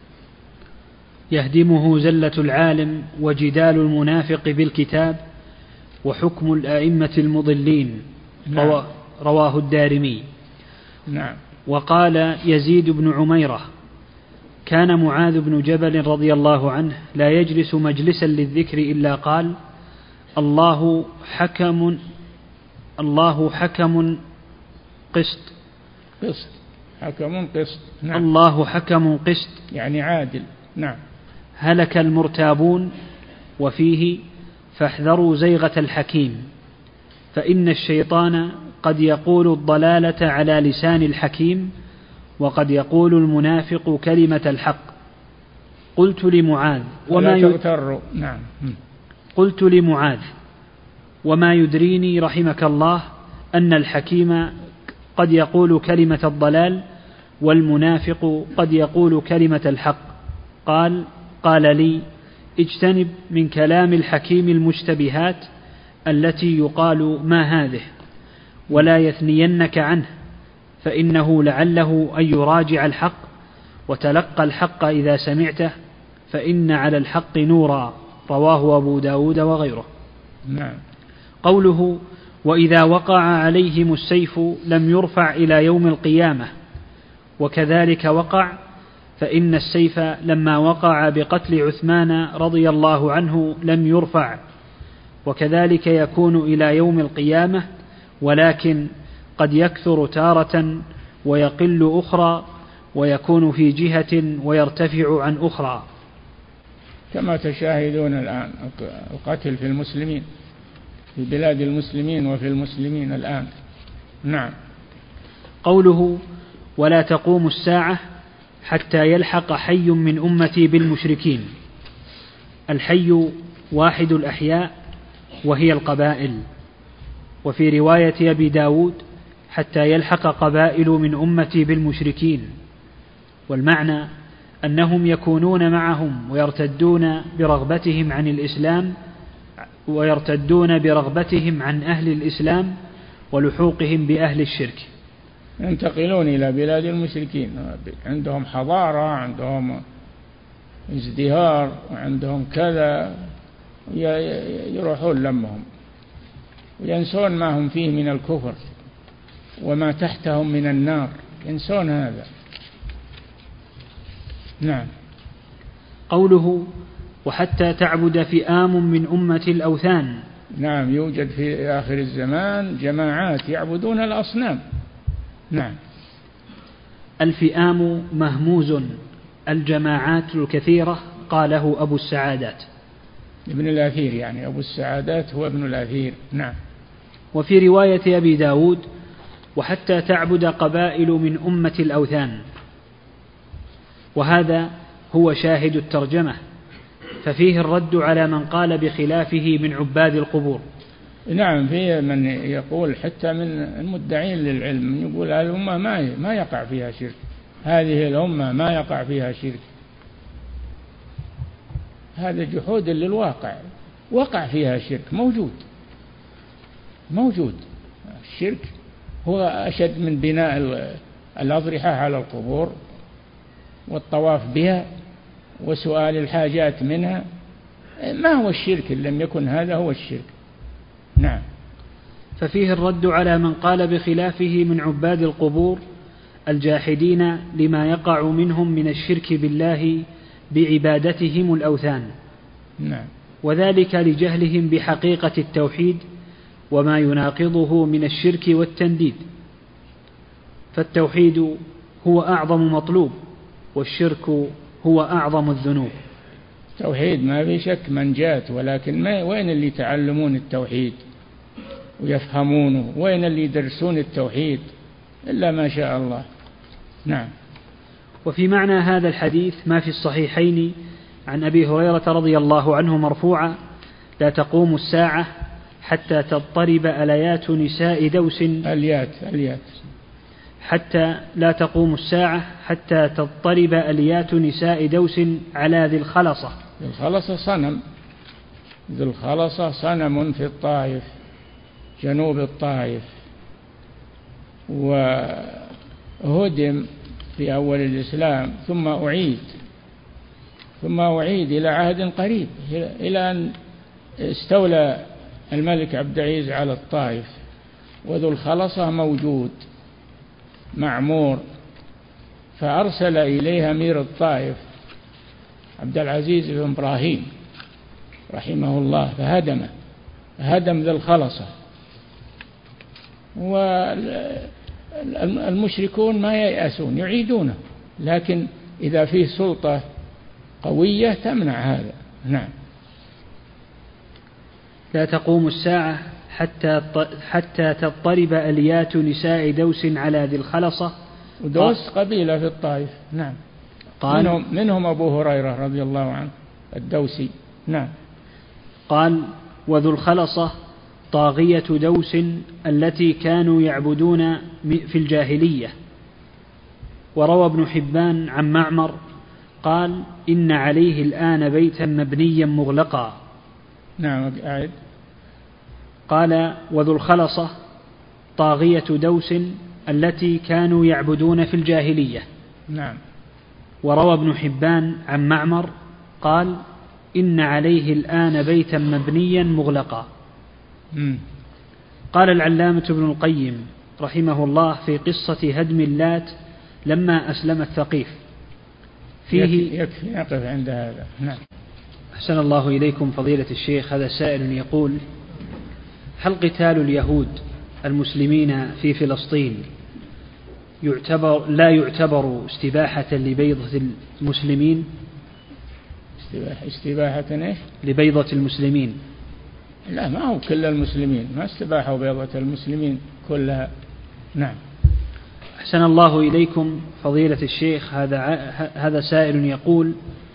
يهدمه زلة العالم وجدال المنافق بالكتاب وحكم الأئمة المضلين. نعم. رواه الدارمي. نعم. وقال يزيد بن عميرة: كان معاذ بن جبل رضي الله عنه لا يجلس مجلسا للذكر إلا قال: الله حكم الله حكم قسط قسط حكم قسط. نعم. الله حكم قسط، يعني عادل. نعم. هلك المرتابون. وفيه: فاحذروا زيغة الحكيم، فإن الشيطان قد يقول الضلالة على لسان الحكيم، وقد يقول المنافق كلمة الحق. قلت لمعاذ: وما يغتر. نعم. قلت لمعاذ: وما يدريني رحمك الله أن الحكيم قد يقول كلمة الضلال والمنافق قد يقول كلمة الحق؟ قال قال لي: اجتنب من كلام الحكيم المشتبهات التي يقال ما هذه، ولا يثنينك عنه، فإنه لعله أن يراجع الحق، وتلقى الحق إذا سمعته، فإن على الحق نورا. رواه أبو داود وغيره. نعم. قوله: وإذا وقع عليهم السيف لم يرفع إلى يوم القيامة، وكذلك وقع، فإن السيف لما وقع بقتل عثمان رضي الله عنه لم يرفع، وكذلك يكون إلى يوم القيامة، ولكن قد يكثر تارة ويقل أخرى، ويكون في جهة ويرتفع عن أخرى، كما تشاهدون الآن القتل في المسلمين في بلاد المسلمين وفي المسلمين الآن. نعم. قوله: ولا تقوم الساعة حتى يلحق حي من أمتي بالمشركين. الحي واحد الأحياء وهي القبائل. وفي رواية أبي داود: حتى يلحق قبائل من أمتي بالمشركين. والمعنى أنهم يكونون معهم ويرتدون برغبتهم عن الإسلام ويرتدون برغبتهم عن أهل الإسلام ولحوقهم بأهل الشرك، ينتقلون إلى بلاد المشركين، عندهم حضارة، عندهم ازدهار، وعندهم كذا، يروحون لمهم وينسون ما هم فيه من الكفر وما تحتهم من النار، ينسون هذا. نعم. قوله: وحتى تعبد فئام من أمة الأوثان. نعم، يوجد في آخر الزمان جماعات يعبدون الأصنام. نعم. الفئام مهموز، الجماعات الكثيرة. قاله أبو السعادات ابن الأثير، يعني أبو السعادات هو ابن الأثير. نعم. وفي رواية أبي داود: وحتى تعبد قبائل من أمة الأوثان. وهذا هو شاهد الترجمة، ففيه الرد على من قال بخلافه من عباد القبور. نعم، فيه من يقول حتى من المدعين للعلم، يقول الأمة ما ما يقع فيها شرك، هذه الأمة ما يقع فيها شرك. هذا جحود للواقع، وقع فيها شرك موجود، موجود. الشرك هو أشد من بناء الأضرحة على القبور والطواف بها وسؤال الحاجات منها. ما هو الشرك إن لم يكن هذا هو الشرك؟ نعم. ففيه الرد على من قال بخلافه من عباد القبور الجاحدين لما يقع منهم من الشرك بالله بعبادتهم الأوثان. نعم. وذلك لجهلهم بحقيقة التوحيد وما يناقضه من الشرك والتنديد، فالتوحيد هو أعظم مطلوب والشرك هو أعظم الذنوب. التوحيد ما في شك منجات، ولكن ما وين اللي يتعلمون التوحيد ويفهمونه؟ وين اللي يدرسون التوحيد؟ إلا ما شاء الله. نعم. وفي معنى هذا الحديث ما في الصحيحين عن أبي هريرة رضي الله عنه مرفوعا: لا تقوم الساعة حتى تضطرب أليات نساء دوس أليات أليات حتى لا تقوم الساعة حتى تضطرب أليات نساء دوس على ذي الخلصة. ذي الخلصة صنم، ذي الخلصة صنم في الطائف، جنوب الطائف، وهدم في أول الإسلام ثم أعيد ثم أعيد إلى عهد قريب، إلى أن استولى الملك عبد العزيز على الطائف، وذو الخلصة موجود معمور، فأرسل إليها أمير الطائف عبد العزيز بن إبراهيم رحمه الله فهدمه، هدم ذا الخلصة. والمشركون ما ييأسون، يعيدونه، لكن إذا فيه سلطة قوية تمنع هذا. نعم. لا تقوم الساعة حتى حتى تضطرب أليات نساء دوس على ذي الخلصة. ودوس قبيلة في الطائف. نعم. قال منهم, منهم أبو هريرة رضي الله عنه الدوسي. نعم. قال: وذو الخلصة طاغية دوس التي كانوا يعبدون في الجاهلية. وروى ابن حبان عن معمر قال: إن عليه الآن بيتا مبنيا مغلقا. نعم. أعد. قال: وذو الخلصة طاغية دوس التي كانوا يعبدون في الجاهلية. نعم. وروى ابن حبان عن معمر قال: إن عليه الآن بيتا مبنيا مغلقا. م. قال العلامة ابن القيم رحمه الله في قصة هدم اللات لما أسلم الثقيف فيه يكفي نقف عند هذا. نعم. أحسن الله إليكم فضيلة الشيخ. هذا سائل يقول: هل قتال اليهود المسلمين في فلسطين يعتبر لا يعتبر استباحة لبيضة المسلمين؟ استباحة, استباحة إيش؟ لبيضة المسلمين. لا، ما هو كل المسلمين، ما استباحوا بيضة المسلمين كلها. نعم. أحسن الله إليكم فضيلة الشيخ. هذا هذا سائل يقول: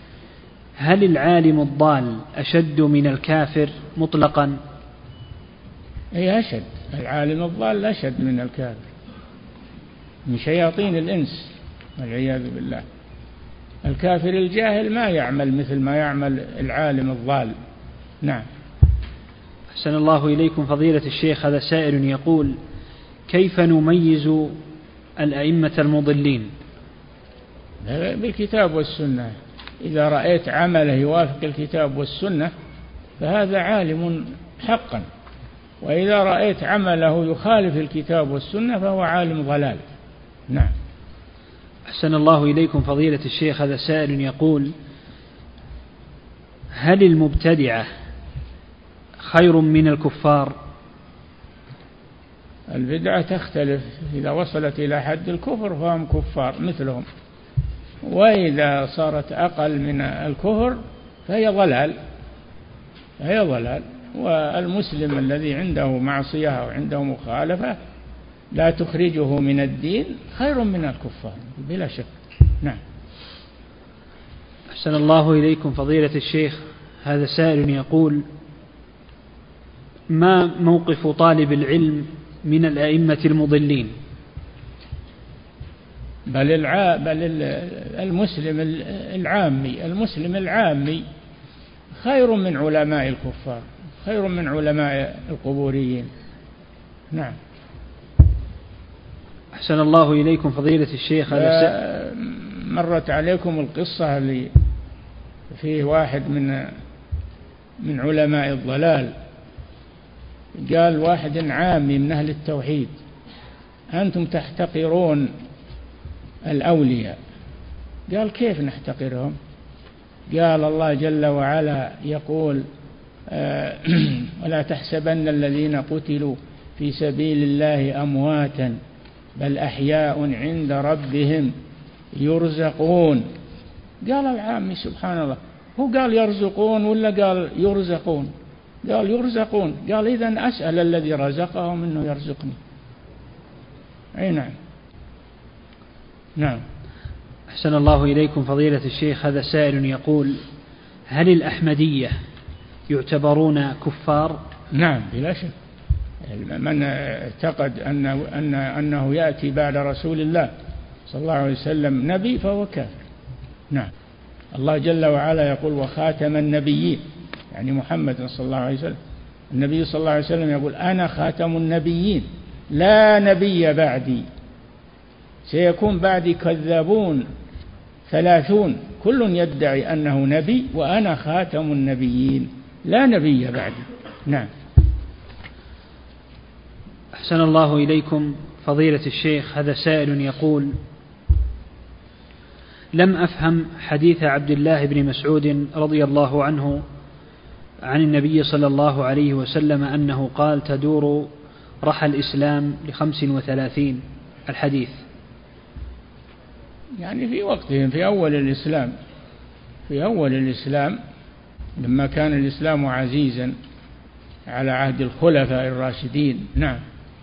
هل العالم الضال أشد من الكافر مطلقا؟ أي أشد، العالم الضال أشد من الكافر، من شياطين الإنس والعياذ بالله. الكافر الجاهل ما يعمل مثل ما يعمل العالم الضال. نعم. أحسن الله إليكم فضيلة الشيخ. هذا سائل يقول: كيف نميز الأئمة المضلين؟ بالكتاب والسنة. إذا رأيت عمله يوافق الكتاب والسنة فهذا عالم حقا، وإذا رأيت عمله يخالف الكتاب والسنة فهو عالم ضلال. نعم. أحسن الله إليكم فضيلة الشيخ. هذا سائل يقول: هل المبتدعة خير من الكفار؟ البدعة تختلف، إذا وصلت إلى حد الكفر فهم كفار مثلهم، وإذا صارت أقل من الكفر فهي ضلال فهي ضلال. والمسلم الذي عنده معصية وعنده مخالفة لا تخرجه من الدين خير من الكفار بلا شك. نعم. أحسن الله إليكم فضيلة الشيخ. هذا سائل يقول: ما موقف طالب العلم من الأئمة المضلين؟ بل, الع... بل المسلم العامي المسلم العامي خير من علماء الكفار، خير من علماء القبوريين. نعم. أحسن الله إليكم فضيلة الشيخ. هذا مرت عليكم القصة اللي فيه واحد من من علماء الضلال قال واحد عامي من أهل التوحيد: أنتم تحتقرون الأولياء. قال: كيف نحتقرهم؟ قال: الله جل وعلا يقول: آه ولا تحسبن الذين قتلوا في سبيل الله أمواتا بل أحياء عند ربهم يرزقون. قال العامي: سبحان الله، هو قال يرزقون ولا قال يرزقون؟ قال يرزقون. قال: إذن أسأل الذي رزقهم أنه يرزقني. أي نعم. نعم. أحسن الله إليكم فضيلة الشيخ. هذا سائل يقول: هل الأحمدية يعتبرون كفار؟ نعم بلا شك. من اعتقد أنه, أنه, أنه يأتي بعد رسول الله صلى الله عليه وسلم نبي فهو كافر. نعم. الله جل وعلا يقول: وخاتم النبيين، يعني محمد صلى الله عليه وسلم. النبي صلى الله عليه وسلم يقول: أنا خاتم النبيين لا نبي بعدي، سيكون بعدي كذابون ثلاثون كل يدعي أنه نبي وأنا خاتم النبيين لا نبي بعدي. نعم. أحسن الله إليكم فضيلة الشيخ. هذا سائل يقول: لم أفهم حديث عبد الله بن مسعود رضي الله عنه عن النبي صلى الله عليه وسلم أنه قال: تدور رحى الإسلام لخمس وثلاثين. الحديث يعني في وقتهم، في أول الإسلام، في أول الإسلام لما كان الإسلام عزيزا على عهد الخلفاء الراشدين. نعم.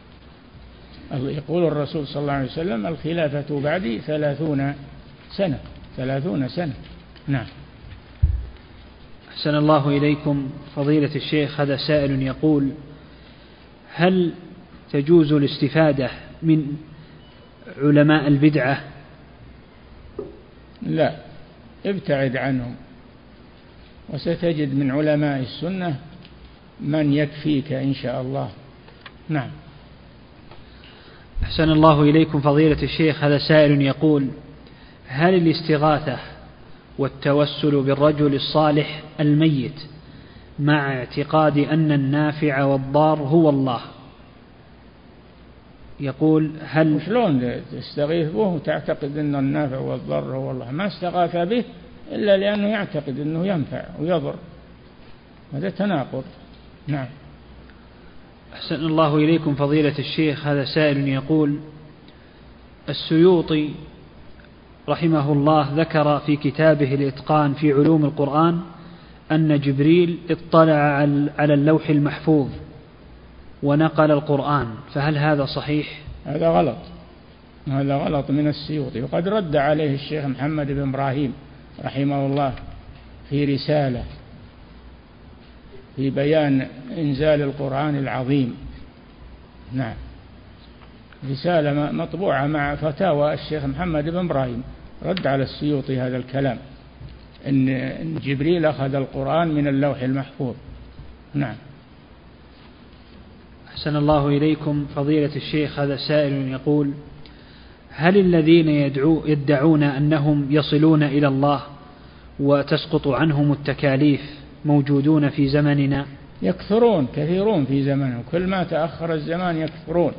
يقول الرسول صلى الله عليه وسلم: الخلافة بعدي ثلاثون سنة، ثلاثون سنة. نعم. أحسن الله إليكم فضيلة الشيخ. هذا سائل يقول: هل تجوز الاستفادة من علماء البدعة؟ لا، ابتعد عنهم، وستجد من علماء السنة من يكفيك إن شاء الله. نعم. أحسن الله إليكم فضيلة الشيخ. هذا سائل يقول: هل الاستغاثة والتوسل بالرجل الصالح الميت مع اعتقاد أن النافع والضار هو الله؟ يقول: هل شلون تستغيث به وتعتقد أن النافع والضار هو الله؟ ما استغاث به إلا لأنه يعتقد أنه ينفع ويضر، هذا تناقض. نعم. أحسن الله إليكم فضيلة الشيخ. هذا سائل يقول: السيوطي رحمه الله ذكر في كتابه الإتقان في علوم القرآن أن جبريل اطلع على اللوح المحفوظ ونقل القرآن، فهل هذا صحيح؟ هذا غلط، هذا غلط من السيوطي، وقد رد عليه الشيخ محمد بن إبراهيم رحمه الله في رسالة في بيان إنزال القرآن العظيم. نعم. رسالة مطبوعة مع فتاوى الشيخ محمد بن إبراهيم، رد على السيوطي هذا الكلام، إن جبريل أخذ القرآن من اللوح المحفوظ. نعم. أحسن الله إليكم فضيلة الشيخ. هذا سائل يقول: هل الذين يدعو يدعون أنهم يصلون إلى الله وتسقط عنهم التكاليف موجودون في زمننا؟ يكثرون، كثيرون في زمنهم، كل ما تأخر الزمان يكثرون،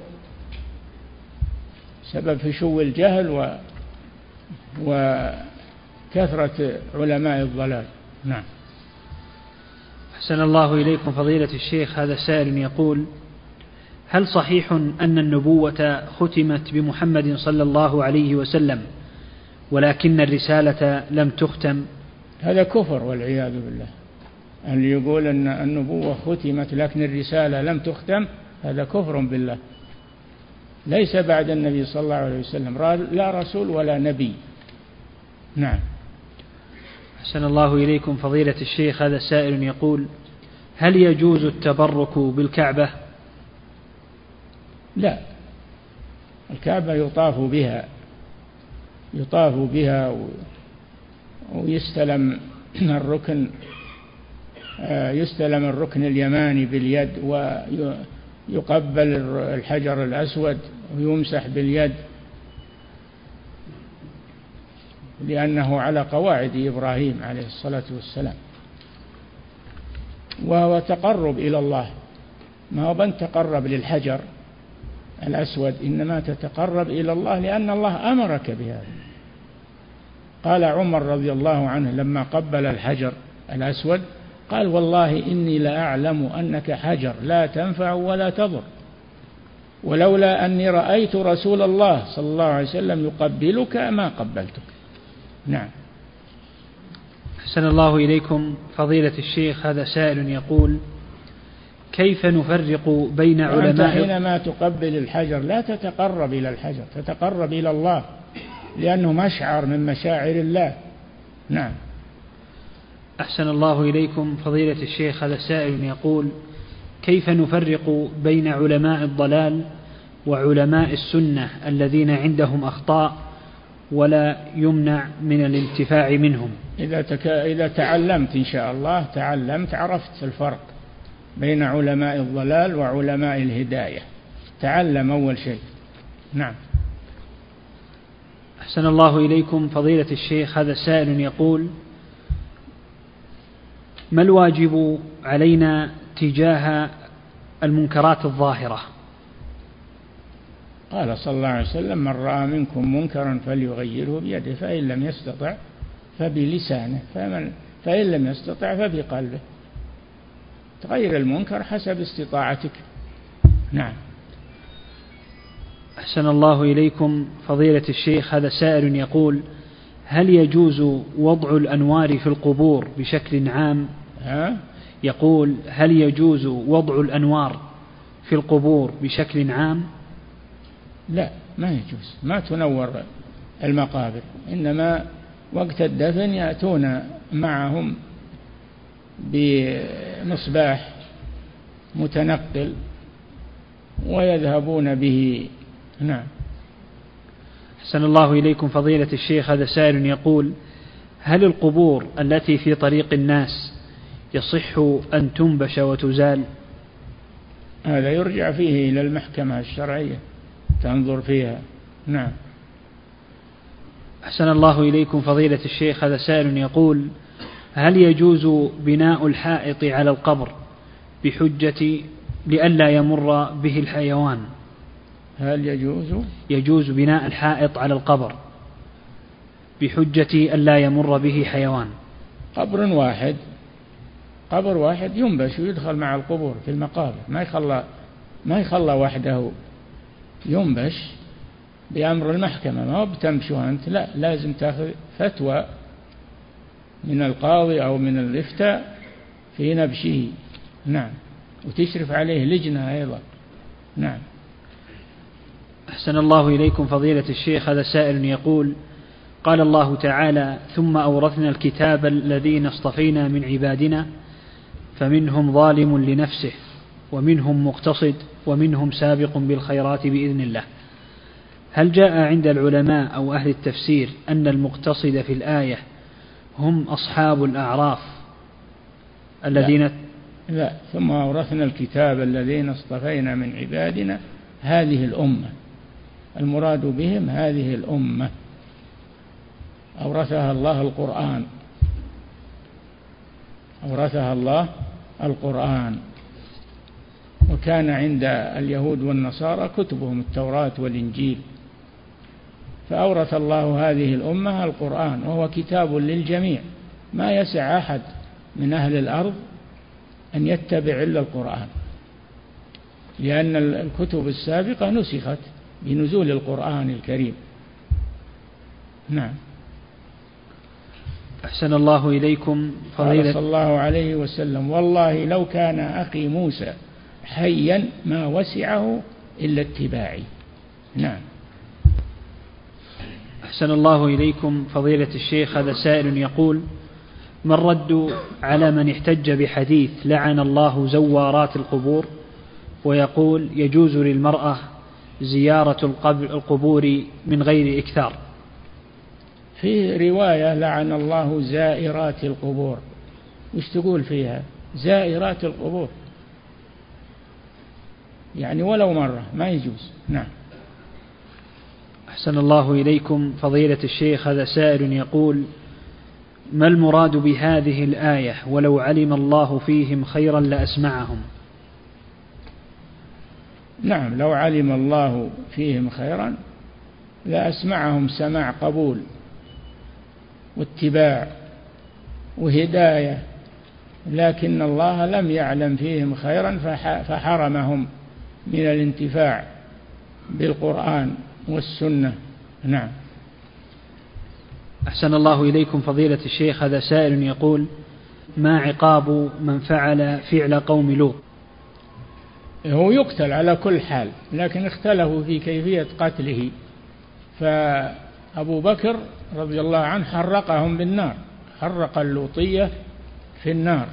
سبب فشو الجهل و وكثرة علماء الضلال. نعم. أحسن الله إليكم فضيلة الشيخ. هذا سائل يقول: هل صحيح أن النبوة ختمت بمحمد صلى الله عليه وسلم ولكن الرسالة لم تختم؟ هذا كفر والعياذ بالله. اللي يقول أن النبوة ختمت لكن الرسالة لم تختم هذا كفر بالله. ليس بعد النبي صلى الله عليه وسلم لا رسول ولا نبي. نعم. أحسن الله إليكم فضيلة الشيخ. هذا سائل يقول: هل يجوز التبرك بالكعبة؟ لا، الكعبة يطاف بها، يطاف بها ويستلم الركن، يستلم الركن اليماني باليد يقبل الحجر الأسود ويمسح باليد، لأنه على قواعد إبراهيم عليه الصلاة والسلام، وهو تقرب إلى الله، ما هو بن تقرب للحجر الأسود، إنما تتقرب إلى الله لأن الله أمرك بهذا. قال عمر رضي الله عنه لما قبل الحجر الأسود قال: والله إني لأعلم أنك حجر لا تنفع ولا تضر، ولولا أني رأيت رسول الله صلى الله عليه وسلم يقبلك ما قبلتك. نعم. أحسن الله إليكم فضيلة الشيخ، هذا سائل يقول: كيف نفرق بين علماء؟ أنت حينما تقبل الحجر لا تتقرب إلى الحجر، تتقرب إلى الله، لأنه مشعر من مشاعر الله. نعم. أحسن الله إليكم فضيلة الشيخ، هذا سائل يقول: كيف نفرق بين علماء الضلال وعلماء السنة الذين عندهم أخطاء ولا يمنع من الانتفاع منهم؟ إذا, تك... إذا تعلمت إن شاء الله، تعلمت عرفت الفرق بين علماء الضلال وعلماء الهداية. تعلم أول شيء. نعم. أحسن الله إليكم فضيلة الشيخ، هذا سائل يقول: ما الواجب علينا تجاه المنكرات الظاهرة؟ قال صلى الله عليه وسلم: من رأى منكم منكرا فليغيره بيده، فإن لم يستطع فبلسانه، فمن فإن لم يستطع فبقلبه. تغير المنكر حسب استطاعتك. نعم. أحسن الله إليكم فضيلة الشيخ، هذا سائل يقول: هل يجوز وضع الأنوار في القبور بشكل عام؟ ها؟ يقول: هل يجوز وضع الأنوار في القبور بشكل عام؟ لا، ما يجوز، ما تنور المقابر، إنما وقت الدفن يأتون معهم بمصباح متنقل ويذهبون به. نعم. أحسن الله إليكم فضيلة الشيخ، هذا سائل يقول: هل القبور التي في طريق الناس يصح أن تنبش وتزال؟ هذا يرجع فيه إلى المحكمة الشرعية تنظر فيها. نعم. أحسن الله إليكم فضيلة الشيخ، هذا سائل يقول: هل يجوز بناء الحائط على القبر بحجة لئلا يمر به الحيوان؟ هل يجوز يجوز بناء الحائط على القبر بحجة ألا يمر به حيوان؟ قبر واحد قبر واحد ينبش ويدخل مع القبور في المقابر، ما يخلى ما يخلى وحده، ينبش بأمر المحكمة، ما هو بتمشوا أنت، لا، لازم تأخذ فتوى من القاضي أو من الإفتاء في نبشه. نعم. وتشرف عليه لجنة أيضا. نعم. أحسن الله إليكم فضيلة الشيخ، هذا سائل يقول: قال الله تعالى: ثم أورثنا الكتاب الذين اصطفينا من عبادنا فمنهم ظالم لنفسه ومنهم مقتصد ومنهم سابق بالخيرات بإذن الله. هل جاء عند العلماء أو أهل التفسير أن المقتصد في الآية هم أصحاب الأعراف الذين لا, لا. ثم أورثنا الكتاب الذين اصطفينا من عبادنا، هذه الأمة المراد بهم هذه الأمة أورثها الله القرآن أورثها الله القرآن وكان عند اليهود والنصارى كتبهم التوراة والإنجيل، فأورث الله هذه الأمة القرآن، وهو كتاب للجميع، ما يسع أحد من أهل الأرض أن يتبع إلا القرآن، لأن الكتب السابقة نسخت بنزول القرآن الكريم. نعم. أحسن الله إليكم فضيلة. قال صلى الله عليه وسلم: والله لو كان أخي موسى حيا ما وسعه إلا اتباعي. نعم. أحسن الله إليكم فضيلة الشيخ، هذا سائل يقول: ما الرد على من احتج بحديث لعن الله زوارات القبور، ويقول يجوز للمرأة زيارة القبور من غير إكثار؟ في رواية لعن الله زائرات القبور، وش تقول فيها؟ زائرات القبور، يعني ولو مرة ما يجوز. نعم. أحسن الله إليكم فضيلة الشيخ، هذا سائل يقول: ما المراد بهذه الآية ولو علم الله فيهم خيرا لأسمعهم؟ نعم، لو علم الله فيهم خيرا لأسمعهم سماع قبول واتباع وهداية، لكن الله لم يعلم فيهم خيرا فحرمهم من الانتفاع بالقرآن والسنة. نعم. أحسن الله إليكم فضيلة الشيخ، هذا سائل يقول: ما عقاب من فعل فعل قوم لوط؟ هو يقتل على كل حال، لكن اختلفوا في كيفية قتله، فأبو بكر رضي الله عنه حرقهم بالنار، حرق اللوطية في النار،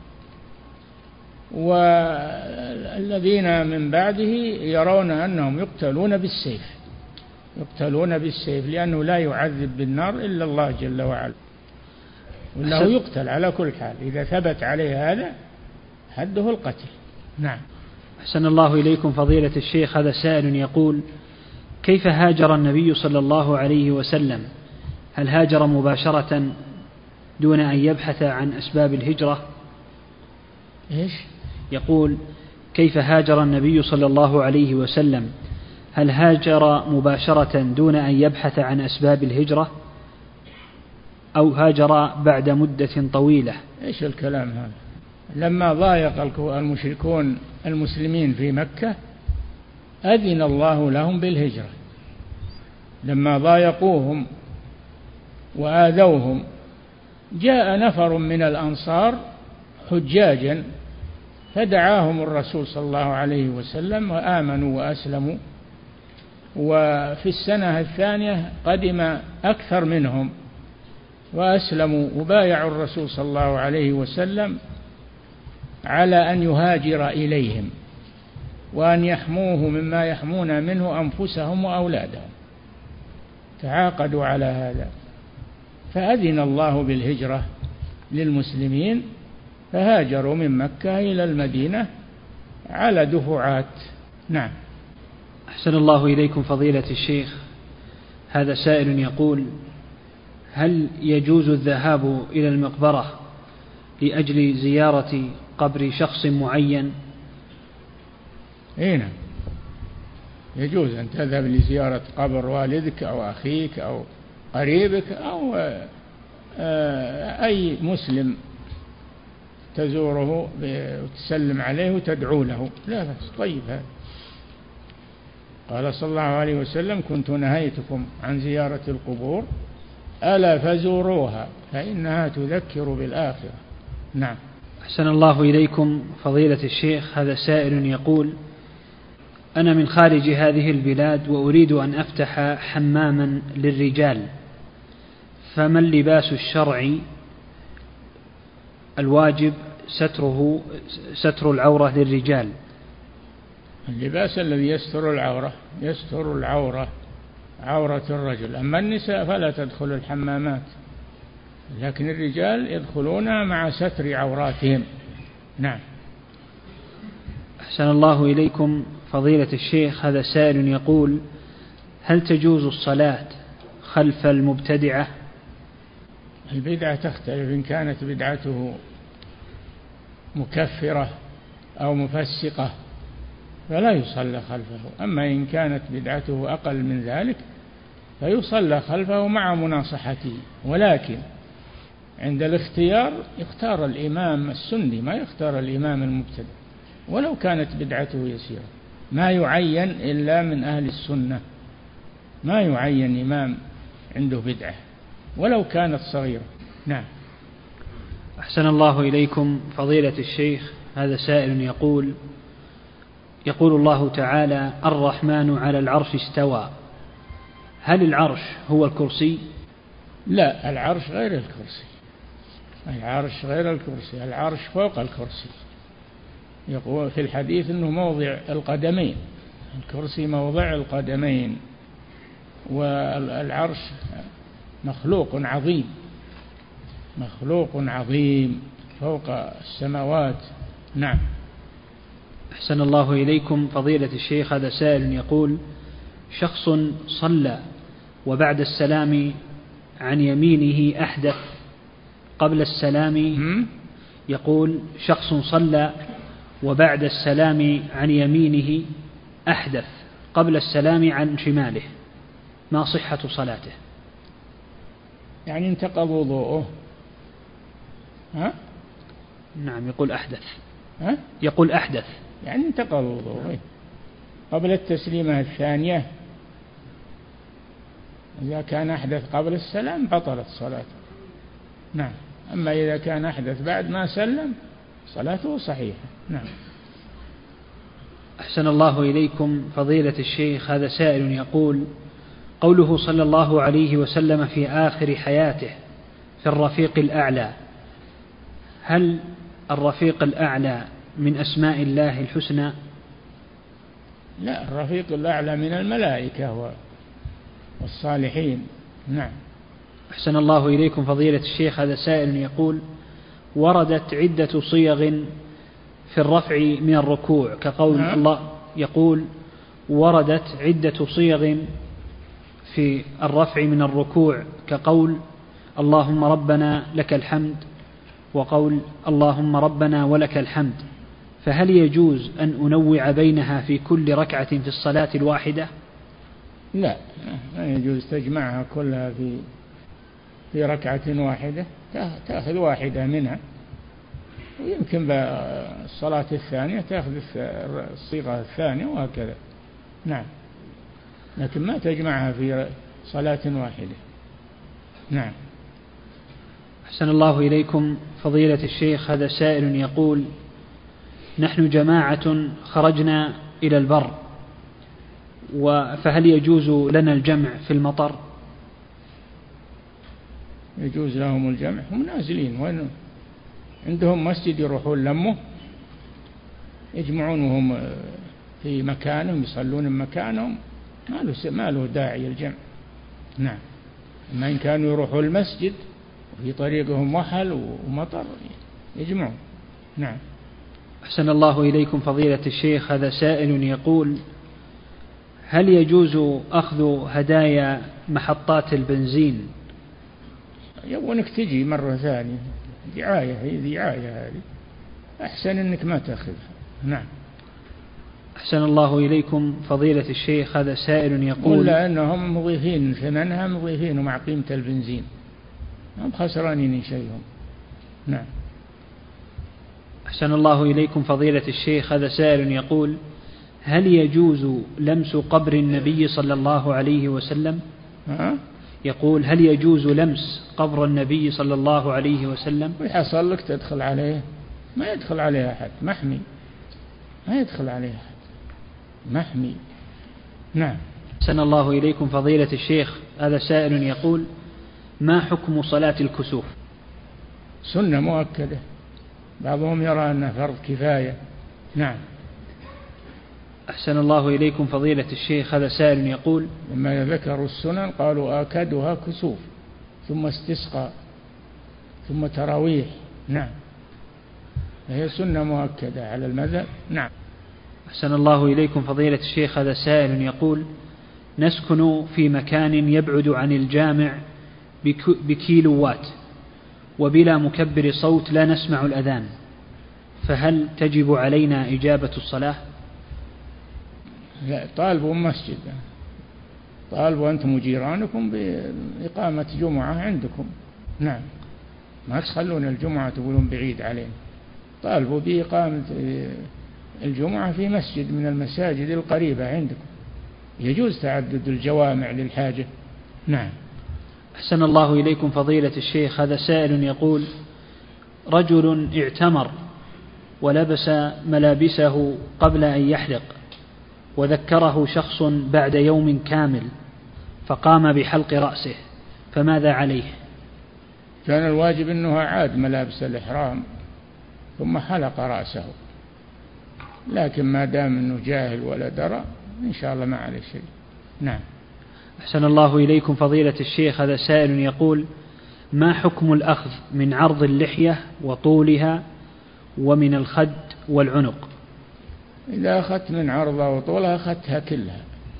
والذين من بعده يرون أنهم يقتلون بالسيف، يقتلون بالسيف لأنه لا يعذب بالنار إلا الله جل وعلا، وأنه يقتل على كل حال إذا ثبت عليه هذا حده القتل. نعم. أحسن الله إليكم فضيلة الشيخ، هذا سائل يقول: كيف هاجر النبي صلى الله عليه وسلم؟ هل هاجر مباشرة دون أن يبحث عن أسباب الهجرة؟ إيش؟ يقول: كيف هاجر النبي صلى الله عليه وسلم؟ هل هاجر مباشرة دون أن يبحث عن أسباب الهجرة أو هاجر بعد مدة طويلة؟ إيش الكلام هذا؟ لما ضايق المشركون المسلمين في مكة أذن الله لهم بالهجرة، لما ضايقوهم وآذوهم جاء نفر من الأنصار حجاجا فدعاهم الرسول صلى الله عليه وسلم وآمنوا وأسلموا، وفي السنة الثانية قدم أكثر منهم وأسلموا وبايعوا الرسول صلى الله عليه وسلم على أن يهاجر إليهم وأن يحموه مما يحمون منه أنفسهم وأولادهم، تعاقدوا على هذا، فأذن الله بالهجرة للمسلمين فهاجروا من مكة إلى المدينة على دفعات. نعم. أحسن الله إليكم فضيلة الشيخ، هذا سائل يقول: هل يجوز الذهاب إلى المقبرة لأجل زيارة قبر شخص معين؟ هنا يجوز أن تذهب لزيارة قبر والدك أو أخيك أو قريبك أو أي مسلم تزوره وتسلم عليه وتدعو له، لا بس طيب هذا. قال صلى الله عليه وسلم: كنت نهيتكم عن زيارة القبور ألا فزوروها فإنها تذكر بالآخرة. نعم. أحسن الله إليكم فضيلة الشيخ، هذا سائل يقول: أنا من خارج هذه البلاد وأريد أن أفتح حماما للرجال، فما اللباس الشرعي الواجب ستره ستر العورة للرجال؟ اللباس الذي يستر العورة يستر العورة عورة الرجل، أما النساء فلا تدخل الحمامات، لكن الرجال يدخلون مع ستر عوراتهم. نعم. أحسن الله إليكم فضيلة الشيخ، هذا سائل يقول: هل تجوز الصلاة خلف المبتدعة؟ البدعة تختلف، إن كانت بدعته مكفرة أو مفسقة فلا يصلى خلفه، أما إن كانت بدعته أقل من ذلك فيصلى خلفه مع مناصحته، ولكن عند الاختيار يختار الإمام السني ما يختار الإمام المبتدع، ولو كانت بدعته يسيرة، ما يعين إلا من أهل السنة، ما يعين إمام عنده بدعة ولو كانت صغيرة. نعم. أحسن الله إليكم فضيلة الشيخ، هذا سائل يقول: يقول الله تعالى: الرحمن على العرش استوى، هل العرش هو الكرسي؟ لا، العرش غير الكرسي، العرش غير الكرسي، العرش فوق الكرسي، يقول في الحديث أنه موضع القدمين، الكرسي موضع القدمين، والعرش مخلوق عظيم، مخلوق عظيم فوق السماوات. نعم. أحسن الله إليكم فضيلة الشيخ، هذا سائل يقول: شخص صلى وبعد السلام عن يمينه أحدث قبل السلام يقول شخص صلى وبعد السلام عن يمينه أحدث قبل السلام عن شماله، ما صحة صلاته؟ يعني انتقض وضوءه. ها؟ نعم، يقول أحدث. ها؟ يقول أحدث يعني انتقض وضوءه قبل التسليمة الثانية. إذا كان أحدث قبل السلام بطلت صلاته. نعم. أما إذا كان أحدث بعد ما سلم صلاته صحيحة. نعم. أحسن الله إليكم فضيلة الشيخ، هذا سائل يقول: قوله صلى الله عليه وسلم في آخر حياته في الرفيق الأعلى، هل الرفيق الأعلى من أسماء الله الحسنى؟ لا، الرفيق الأعلى من الملائكة والصالحين. نعم. أحسن الله إليكم فضيلة الشيخ، هذا سائل يقول: وردت عدة صيغ في الرفع من الركوع كقول نعم. الله يقول وردت عدة صيغ في الرفع من الركوع كقول اللهم ربنا لك الحمد، وقول اللهم ربنا ولك الحمد، فهل يجوز أن أنوع بينها في كل ركعة في الصلاة الواحدة؟ لا، لا يجوز تجمعها كلها في في ركعة واحدة، تأخذ واحدة منها، ويمكن بالصلاة الثانية تأخذ الصيغة الثانية وهكذا. نعم، لكن ما تجمعها في صلاة واحدة. نعم. أحسن الله إليكم فضيلة الشيخ، هذا سائل يقول: نحن جماعة خرجنا إلى البر، فهل يجوز لنا الجمع في المطر؟ يجوز لهم الجمع، هم نازلين وين عندهم مسجد يروحون لمه يجمعون وهم في مكانهم يصلون بمكانهم، ما له ما له داعي الجمع. نعم. أما إن كانوا يروحوا المسجد وفي طريقهم وحل ومطر يجمعون. نعم. أحسن الله إليكم فضيلة الشيخ، هذا سائل يقول: هل يجوز أخذ هدايا محطات البنزين؟ يبغونك تجي مرة ثانية، دعاية، هي دعاية هذه، أحسن أنك ما تأخذها. نعم. أحسن الله إليكم فضيلة الشيخ، هذا سائل يقول: ولا أنهم مضيفين ثمنها، مضيفين مع قيمة البنزين، هم خسرانين شيئهم. نعم. أحسن الله إليكم فضيلة الشيخ، هذا سائل يقول: هل يجوز لمس قبر النبي صلى الله عليه وسلم؟ ها؟ يقول: هل يجوز لمس قبر النبي صلى الله عليه وسلم؟ ويحصل لك تدخل عليه؟ ما يدخل عليه أحد، محمي، ما يدخل عليه أحد، محمي. نعم. أحسن الله إليكم فضيلة الشيخ، هذا سائل يقول: ما حكم صلاة الكسوف؟ سنة مؤكدة، بعضهم يرى أنها فرض كفاية. نعم. أحسن الله إليكم فضيلة الشيخ، هذا سائل يقول: لما ذكروا السنن قالوا آكدها كسوف، ثم استسقى، ثم تراويح. نعم، هي سنة مؤكدة على المذهب. نعم. أحسن الله إليكم فضيلة الشيخ، هذا سائل يقول: نسكن في مكان يبعد عن الجامع بكيلوات وبلا مكبر صوت لا نسمع الأذان، فهل تجب علينا إجابة الصلاة؟ لا، طالبوا مسجد، طالبوا أنتم وجيرانكم بإقامة جمعة عندكم. نعم، ما تخلون الجمعة تقولون بعيد علينا، طالبوا بإقامة الجمعة في مسجد من المساجد القريبة عندكم، يجوز تعدد الجوامع للحاجة. نعم. أحسن الله إليكم فضيلة الشيخ، هذا سائل يقول: رجل اعتمر ولبس ملابسه قبل أن يحلق، وذكره شخص بعد يوم كامل فقام بحلق رأسه، فماذا عليه؟ كان الواجب أنه عاد ملابس الإحرام ثم حلق رأسه، لكن ما دام أنه جاهل ولا درى إن شاء الله ما عليه شيء. نعم. أحسن الله إليكم فضيلة الشيخ، هذا سائل يقول: ما حكم الأخذ من عرض اللحية وطولها ومن الخد والعنق؟ إذا أخذت من عرضها وطولها أخذتها كلها،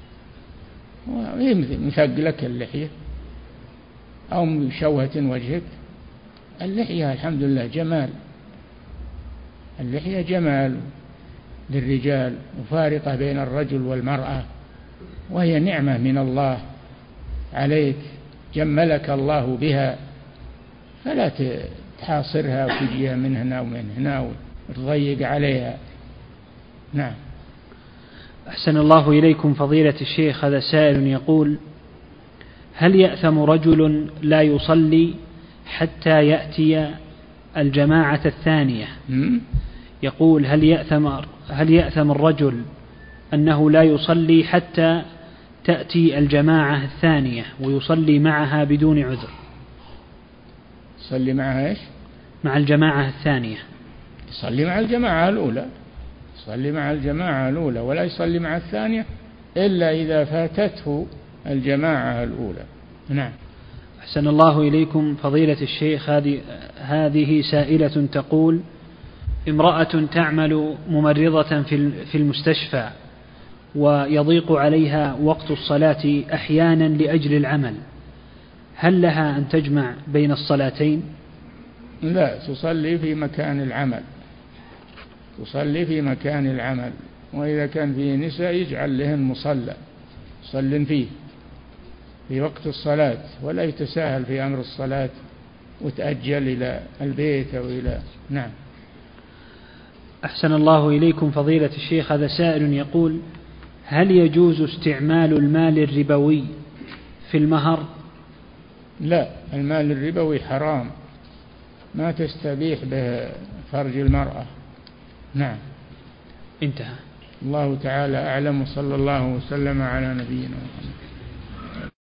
مثقلك اللحية أو مشوهة وجهك. اللحية الحمد لله جمال، اللحية جمال للرجال وفارقة بين الرجل والمرأة، وهي نعمة من الله عليك، جملك الله بها، فلا تحاصرها وتجيها من هنا ومن هنا وتضيق عليها. نعم. أحسن الله إليكم فضيلة الشيخ، هذا سائل يقول: هل يأثم رجل لا يصلي حتى يأتي الجماعة الثانية؟ يقول: هل يأثم هل يأثم الرجل أنه لا يصلي حتى تأتي الجماعة الثانية ويصلي معها بدون عذر؟ يصلي معها إيش؟ مع الجماعة الثانية. يصلي مع الجماعة الأولى، يصلي مع الجماعة الأولى، ولا يصلي مع الثانية إلا إذا فاتته الجماعة الأولى. نعم. أحسن الله إليكم فضيلة الشيخ، هذه هذه سائلة تقول: امرأة تعمل ممرضة في المستشفى ويضيق عليها وقت الصلاة أحيانا لأجل العمل، هل لها أن تجمع بين الصلاتين؟ لا، تصلي في مكان العمل، تصلي في مكان العمل، وإذا كان فيه نساء يجعل لهن مصلى يصلين فيه في وقت الصلاة، ولا يتساهل في أمر الصلاة وتأجل إلى البيت أو إلى. نعم. أحسن الله إليكم فضيلة الشيخ، هذا سائل يقول: هل يجوز استعمال المال الربوي في المهر؟ لا، المال الربوي حرام، ما تستبيح به فرج المرأة. نعم. انتهى. الله تعالى أعلم، وصلى الله وسلم على نبينا محمد.